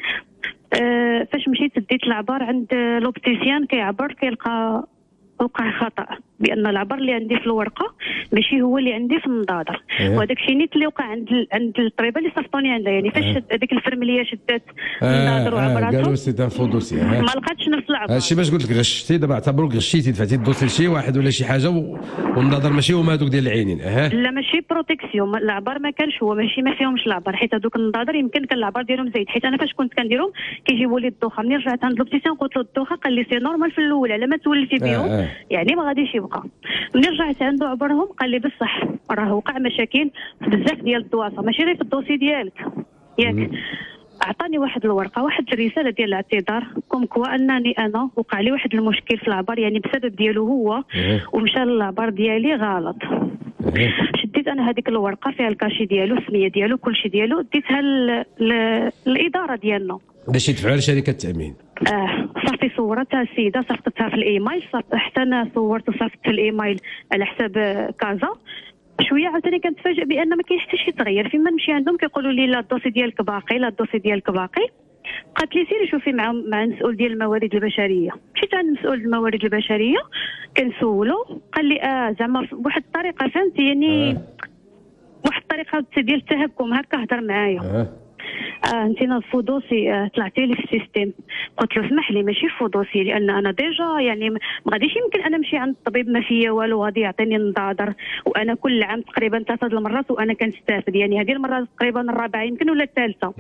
فاش مشيت ديت العبار عند لوبتيسيان كيعبر كيلقى وقع خطا بان العبر اللي عندي في الورقه ماشي هو اللي عندي في النظاظر. وهذاك الشيء نيت اللي وقع عند الطبيبه اللي صيفطوني عندها. يعني فاش هذيك الفرمليه شدات النظاظر وعبراتهم قالوا سي دان فو دوسي. ما لقاتش نفس العبار. هادشي باش قلت لك غشتي، دابا اعتبروك غشيتي، دفعتي الدوسي لشي واحد ولا شي حاجه والنظر ماشي هما هذوك ديال العينين. لا ماشي بروتيكسيون، العبار ما كانش هو، ماشي ما فيهمش العبار، حيت هذوك النظاظر يمكن كان العبار ديالهم زايد. حيت انا فاش كنت كنديرهم كيجيبوا لي الدوخه. ملي رجعت عند لوبتيسيان قلت له الدوخه، قال لي سي نورمال في الاول على ما تولفي بهم يعني ما غاديش يبقى. ملي رجعت عنده عبرهم قال لي بصح راه وقع مشاكل في بزاف ديال الدواسه ماشي غير في الدوسي ديالك ياك. عطاني واحد الورقه، واحد الرساله ديال الاعتذار كوم كوا انني انا وقع لي واحد المشكل في العبر يعني بسبب ديالو هو ومشى للعبر ديالي غلط. شديت انا هذيك الورقه فيها الكاشي ديالو، السميه ديالو، كلشي ديالو، ديتها للاداره ديالنا باش يدفعوا لشركه التامين. صافي صورتها السيده، صيفطتها في الايميل، حتى انا صورت وصيفط في الايميل على حساب كازا. شويه عاوتاني كنتفاجئ بان ما كاين حتى شي تغيير. فيما نمشي عندهم كيقولوا لي لا الدوسي ديالك باقي، لا الدوسي ديالك باقي. قالت لي سيري شوفي مع المسؤول ديال الموارد البشريه. مشيت عند مسؤول الموارد البشريه كنسولو، قال لي زعما بواحد الطريقه فهمتي يعني واحد الطريقه ديال التهكم هكا هضر معايا. انت في دوسي طلعتي لي في السيستيم. قلت له اسمح لي ماشي في دوسي، لان انا ديجا يعني ما غاديش يمكن انا نمشي عند الطبيب ما فيا والو غادي يعطيني النظاظر، وانا كل عام تقريبا 3 المرات وانا كنستافد. يعني هذه المره تقريبا الرابعه يمكن ولا الثالثه.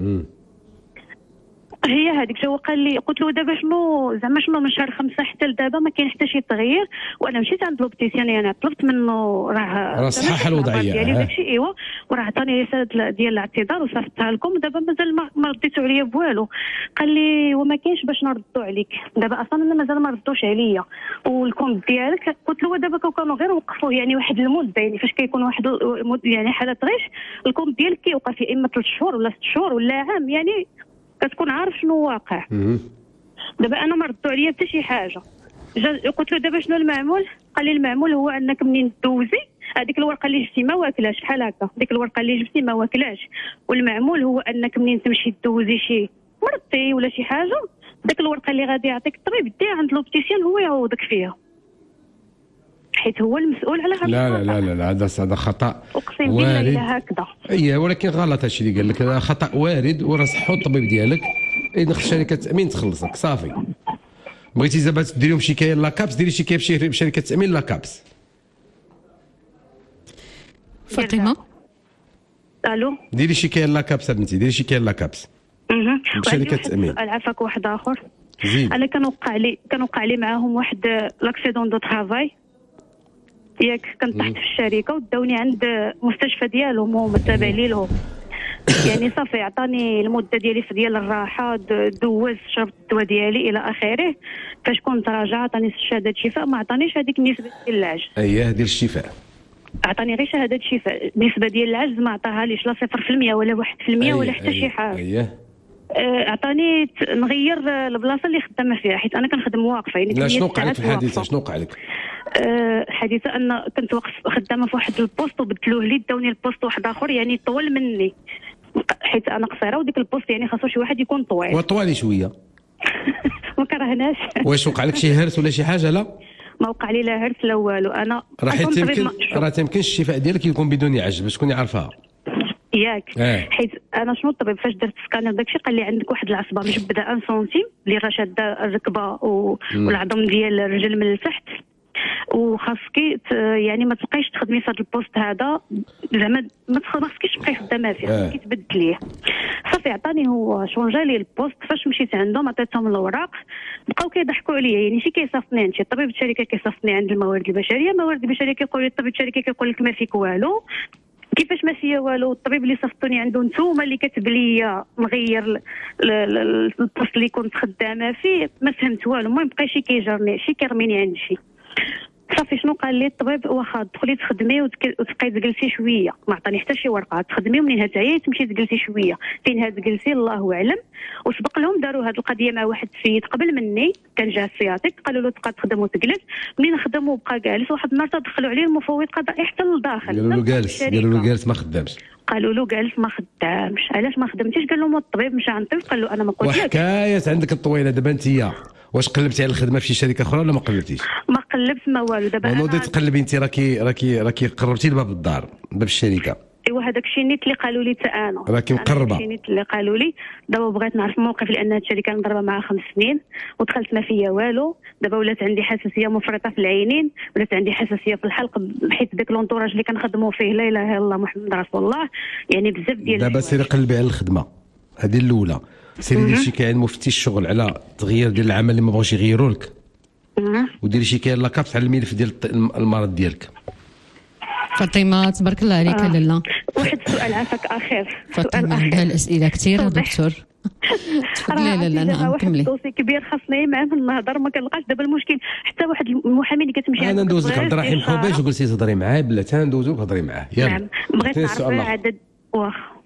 هي هذيك جا وقال لي، قلت له دابا شنو زعما شنو من شهر 5 حتى لدابا ما كاين حتى شي تغيير. وانا مشيت عند لوبتيسيان يعني طلبت منه راه صحح الوضعيه ديالي داكشي ايوا، وراه عطاني رساله ديال الاعتذار وصيفطتها لكم. دابا مازال ما رديتوا عليا بوالو. قال لي وما كاينش باش نردوا عليك دابا، اصلا انا مازال ما ردوش عليا والكونت ديالك. قلت له دابا كانوا غير وقفوه يعني واحد المده، يعني فاش كيكون واحد يعني حاله غش الكونت ديالك كيوقف يا اما 3 شهور ولا 6 شهور ولا عام، يعني كتكون عارف شنو واقع. دابا انا ما ردوا عليا حتى شي حاجه. قلت له دابا شنو المعمول؟ قال لي المعمول هو انك منين دوزي هذيك الورقه اللي جبتي ما واكلاش بحال هكا، ديك الورقه اللي جبتي ما واكلاش، والمعمول هو انك منين تمشي دوزي شي مرضي ولا شي حاجه، ديك الورقه اللي غادي يعطيك الطبيب ديها عند لوبتيسيان هو يعوضك فيها، حيت هو المسؤول على هذا. لا لا لا لا هذا خطا اقسم بالله الا هكذا. ولكن غلط هادشي اللي قال لك، هذا خطا وارد وراه صحو الطبيب ديالك. خص شركه التامين تخلصك صافي. بغيتي زعما ديري لهم شكايه لاكابس، ديري شكايه بشركه التامين لاكابس. فاطمه الو، ديري شكايه لاكابس بنتي، ديري شكايه لاكابس بشركه التامين. العفاك واحد اخر زين. انا كان وقع لي معاهم واحد لاكسيدون دو ترافاي ياك، كنت تحت في الشركه وداوني عند مستشفى ديالهم هما تابع لي لهم. يعني صافي عطاني المده ديالي في ديال الراحه، دوز شربت الدواء ديالي الى اخره. فاش كنت راجعه عطاني شهاده شفاء، ما عطانيش هذيك النسبه ديال العجز. اييه ديال الشفاء. عطاني غير شهاده شفاء. النسبه ديال العجز ما عطاها ليش لا 0% ولا 1% ولا حتى شي حاجه. عطاني نغير البلاصه اللي خدامه فيها حيت انا كنخدم واقفه يعني. لا شنو وقع لك في الحادثه؟ شنو وقع لك؟ حادثه ان كنت خدامه في واحد البوست وبدلوه لي داوني البوست واحد اخر يعني طول مني حيت انا قصيره وديك البوست يعني خاصو شي واحد يكون طويل. وطوالي شويه. ما كرهناش. واش وقع لك شي هرس ولا شي حاجه؟ لا ما وقع لي لا هرس لا والو. انا راه تيمكن الشفاء ديالك يكون بدون عجز باش تكوني عارفاها ياك. حيت انا شنو الطبيب فاش درت سكانر داكشي قال لي عندك واحد العصبه مجبده 1 سنتيم اللي راه شاده الركبه والعظم ديال الرجل من التحت وخاصك يعني ما تبقايش تخدمي في هذا البوست هذا زعما ما خاصكيش تبقاي خدامه فيه خاصك تبدليه. صافي عطاني هو شونجا لي البوست. فاش مشيت عندهم عطيتهم الاوراق بقاو كيضحكوا عليا يعني شي كيصافني انت طبيب الشركه كيصافني عند الموارد البشريه. الموارد البشريه كيقول لي الطبيب الشركه كيقول لك ما فيك والو. كيفاش ما فيا والو؟ الطبيب اللي صفتوني عنده نتوما اللي كتب لي نغير البوست اللي كنت خدامه فيه ما فهمت والو. المهم بقى شي كيجرني شي كيرميني عند شي. صافي شنو قال لي الطبيب؟ واخا تدخلي تخدمي وتبقاي تجلسي شويه. ما عطاني حتى شي ورقه تخدمي ومنين تعيي تمشي تجلسي شويه. فين تجلسي الله اعلم. وسبق لهم داروا هذه القضيه مع واحد السيد قبل مني كان جا السياطيك قالوا له تبقى تخدم وتجلس. منين خدم وبقى جالس واحد النهار دخلوا عليه المفوض قضائي حتى لداخل. قالوا له جالس ما خدامش. قالوا له جالس ما خدامش. علاش ما خدمتيش؟ قال لهم الطبيب مشى عند الطبيب قال له انا ما قلتلكش. وحكايه عندك الطويله دابا انت واش قلبتي على الخدمه في شي شركه اخرى ولا ما قلبتيش؟ ما قلبت ما والو. دابا انا نوضي تقلبي انت راكي قربتي لباب الدار باب الشركه. ايوا هذاك الشيء نيت اللي قالوا لي حتى انا راكي مقربه. هذاك الشيء اللي قالوا لي. دابا بغيت نعرف الموقف لان هذه الشركه مضربه معها 5 سنين ودخلت ما فيا والو. دابا ولات عندي حساسيه مفرطه في العينين ولات عندي حساسيه في الحلق حيت داك لونطوراج اللي كنخدموا فيه لا اله الا الله محمد رسول الله يعني بزاف ديال. دابا سيري قلبي على الخدمه هذه الاولى. سيري دير شي كاين مفتي الشغل على تغيير ديال العمل اللي ما بغاوش يغيروا لك. وديري شي كاين لاكارت على الملف ديال المرض ديالك. فاطمه تبارك الله عليك لاله. واحد السؤال عافاك اخر. فاطمه عندها الاسئله كثيره دكتور. تفضلي لا نعم كملي. واحد الدوسي كبير خاصني معاه نهضر ما كنلقاش. دابا المشكل حتى واحد المحامي اللي كتمشي انا ندوز لك عبد الرحيم حبيش وجلسي تهضري معاه بلاتي ندوزو لك هضري معاه. يلا نعم بغيت نعرف عدد. واخا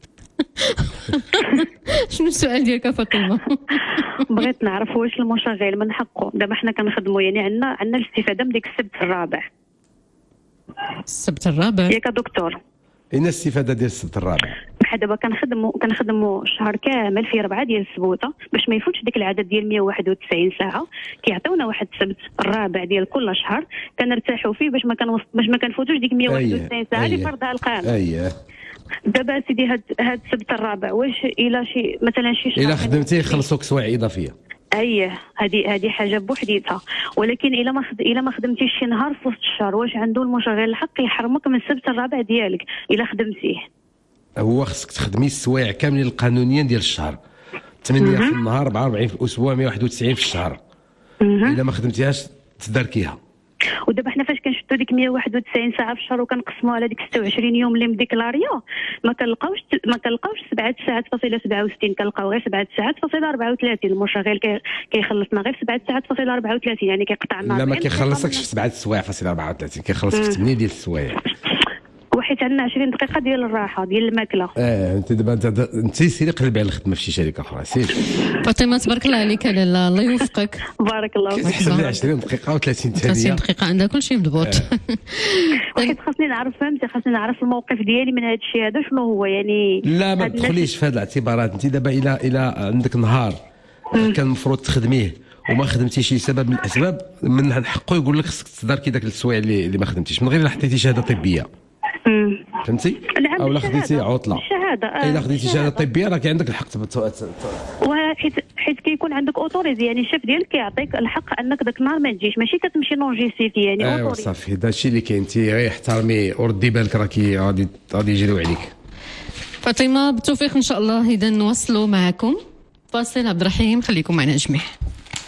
شنو السؤال ديالك فاطمه؟ بغيت نعرف واش المشغل من حقه دابا حنا كنخدموا يعني عندنا الاستفاده من ديك السبت الرابع. السبت الرابع ياك دكتور؟ اين الاستفاده ديال السبت الرابع؟ بحال دابا كنخدموا شهر كامل في 4 ديال السبوته باش ما يفوتش ديك العدد ديال 191 ساعه. كيعطيونا واحد السبت الرابع ديال كل شهر كنرتاحوا فيه باش ما كنفوتوش ديك 191 ساعه اللي فرضها القانون. دابا سيدي هاد السبت الرابع واش الى شي مثلا شي شهر الا خدمتي يخلصوك سوايع اضافيه. هذه حاجه بوحديتها. ولكن الا ما خدمتيش شي نهار في وسط الشهر واش عنده المشغل الحق يحرمك من السبت الرابع ديالك الا خدمتيه؟ هو خصك تخدمي السوايع كاملين القانونيين ديال الشهر 8 في النهار 44 في الاسبوع 191 في الشهر. الا ما خدمتيهاش تداركيها. ودابا حنا فاش كنشدوا ديك 191 ساعه في الشهر وكنقسموها على ديك 26 يوم اللي مديكلاريا ما كنلقاوش 7 ساعات فاصله 67 كنلقاو غير 7 ساعات فاصله 34. المشغل كيخلصنا غير 7 ساعات فاصله 34 يعني كيقطع لنا. لا ما كيخلصكش في 7 سوايع فاصله 34 كيخلصك في 8 ديال السوايع. وحيت عندنا 20 دقيقه ديال الراحه ديال الماكله. انت دابا انت سيري قلبي على الخدمه في شي شركه اخرى سير. فاطمه تبارك الله عليك لاله الله يوفقك. بارك الله فيك. كتحسب لي 20 دقيقه و30 ثانيه. 30 دقيقه عندها كل شيء مضبوط. وحيت خاصني نعرف فهمتي خاصني نعرف الموقف ديالي من هذا الشيء هذا شنو هو يعني. لا ما تدخليش في هذه الاعتبارات. انت دابا الى عندك نهار كان المفروض تخدميه وما خدمتيش شي سبب من الاسباب من حقه يقول لك خصك تداركي داك السوايع اللي ما خدمتيش من غير الا حطيتي شهاده طبيه. فهمتي؟ او لا خديتي عطله. الا خديتي شهاده طبيه راك عندك الحق حيت كيكون عندك اوتوريزي يعني الشيف ديالك كيعطيك الحق انك داك النهار ما تجيش ماشي كتمشي نونجيستيفي يعني اوتوريزي. ايوا صافي هذا الشيء اللي كاين. انت غير احترمي وردي بالك راكي غادي يجريو عليك. فاطمه بالتوفيق ان شاء الله. اذا نواصلوا معكم فاصل عبد الرحيم خليكم معنا جميع.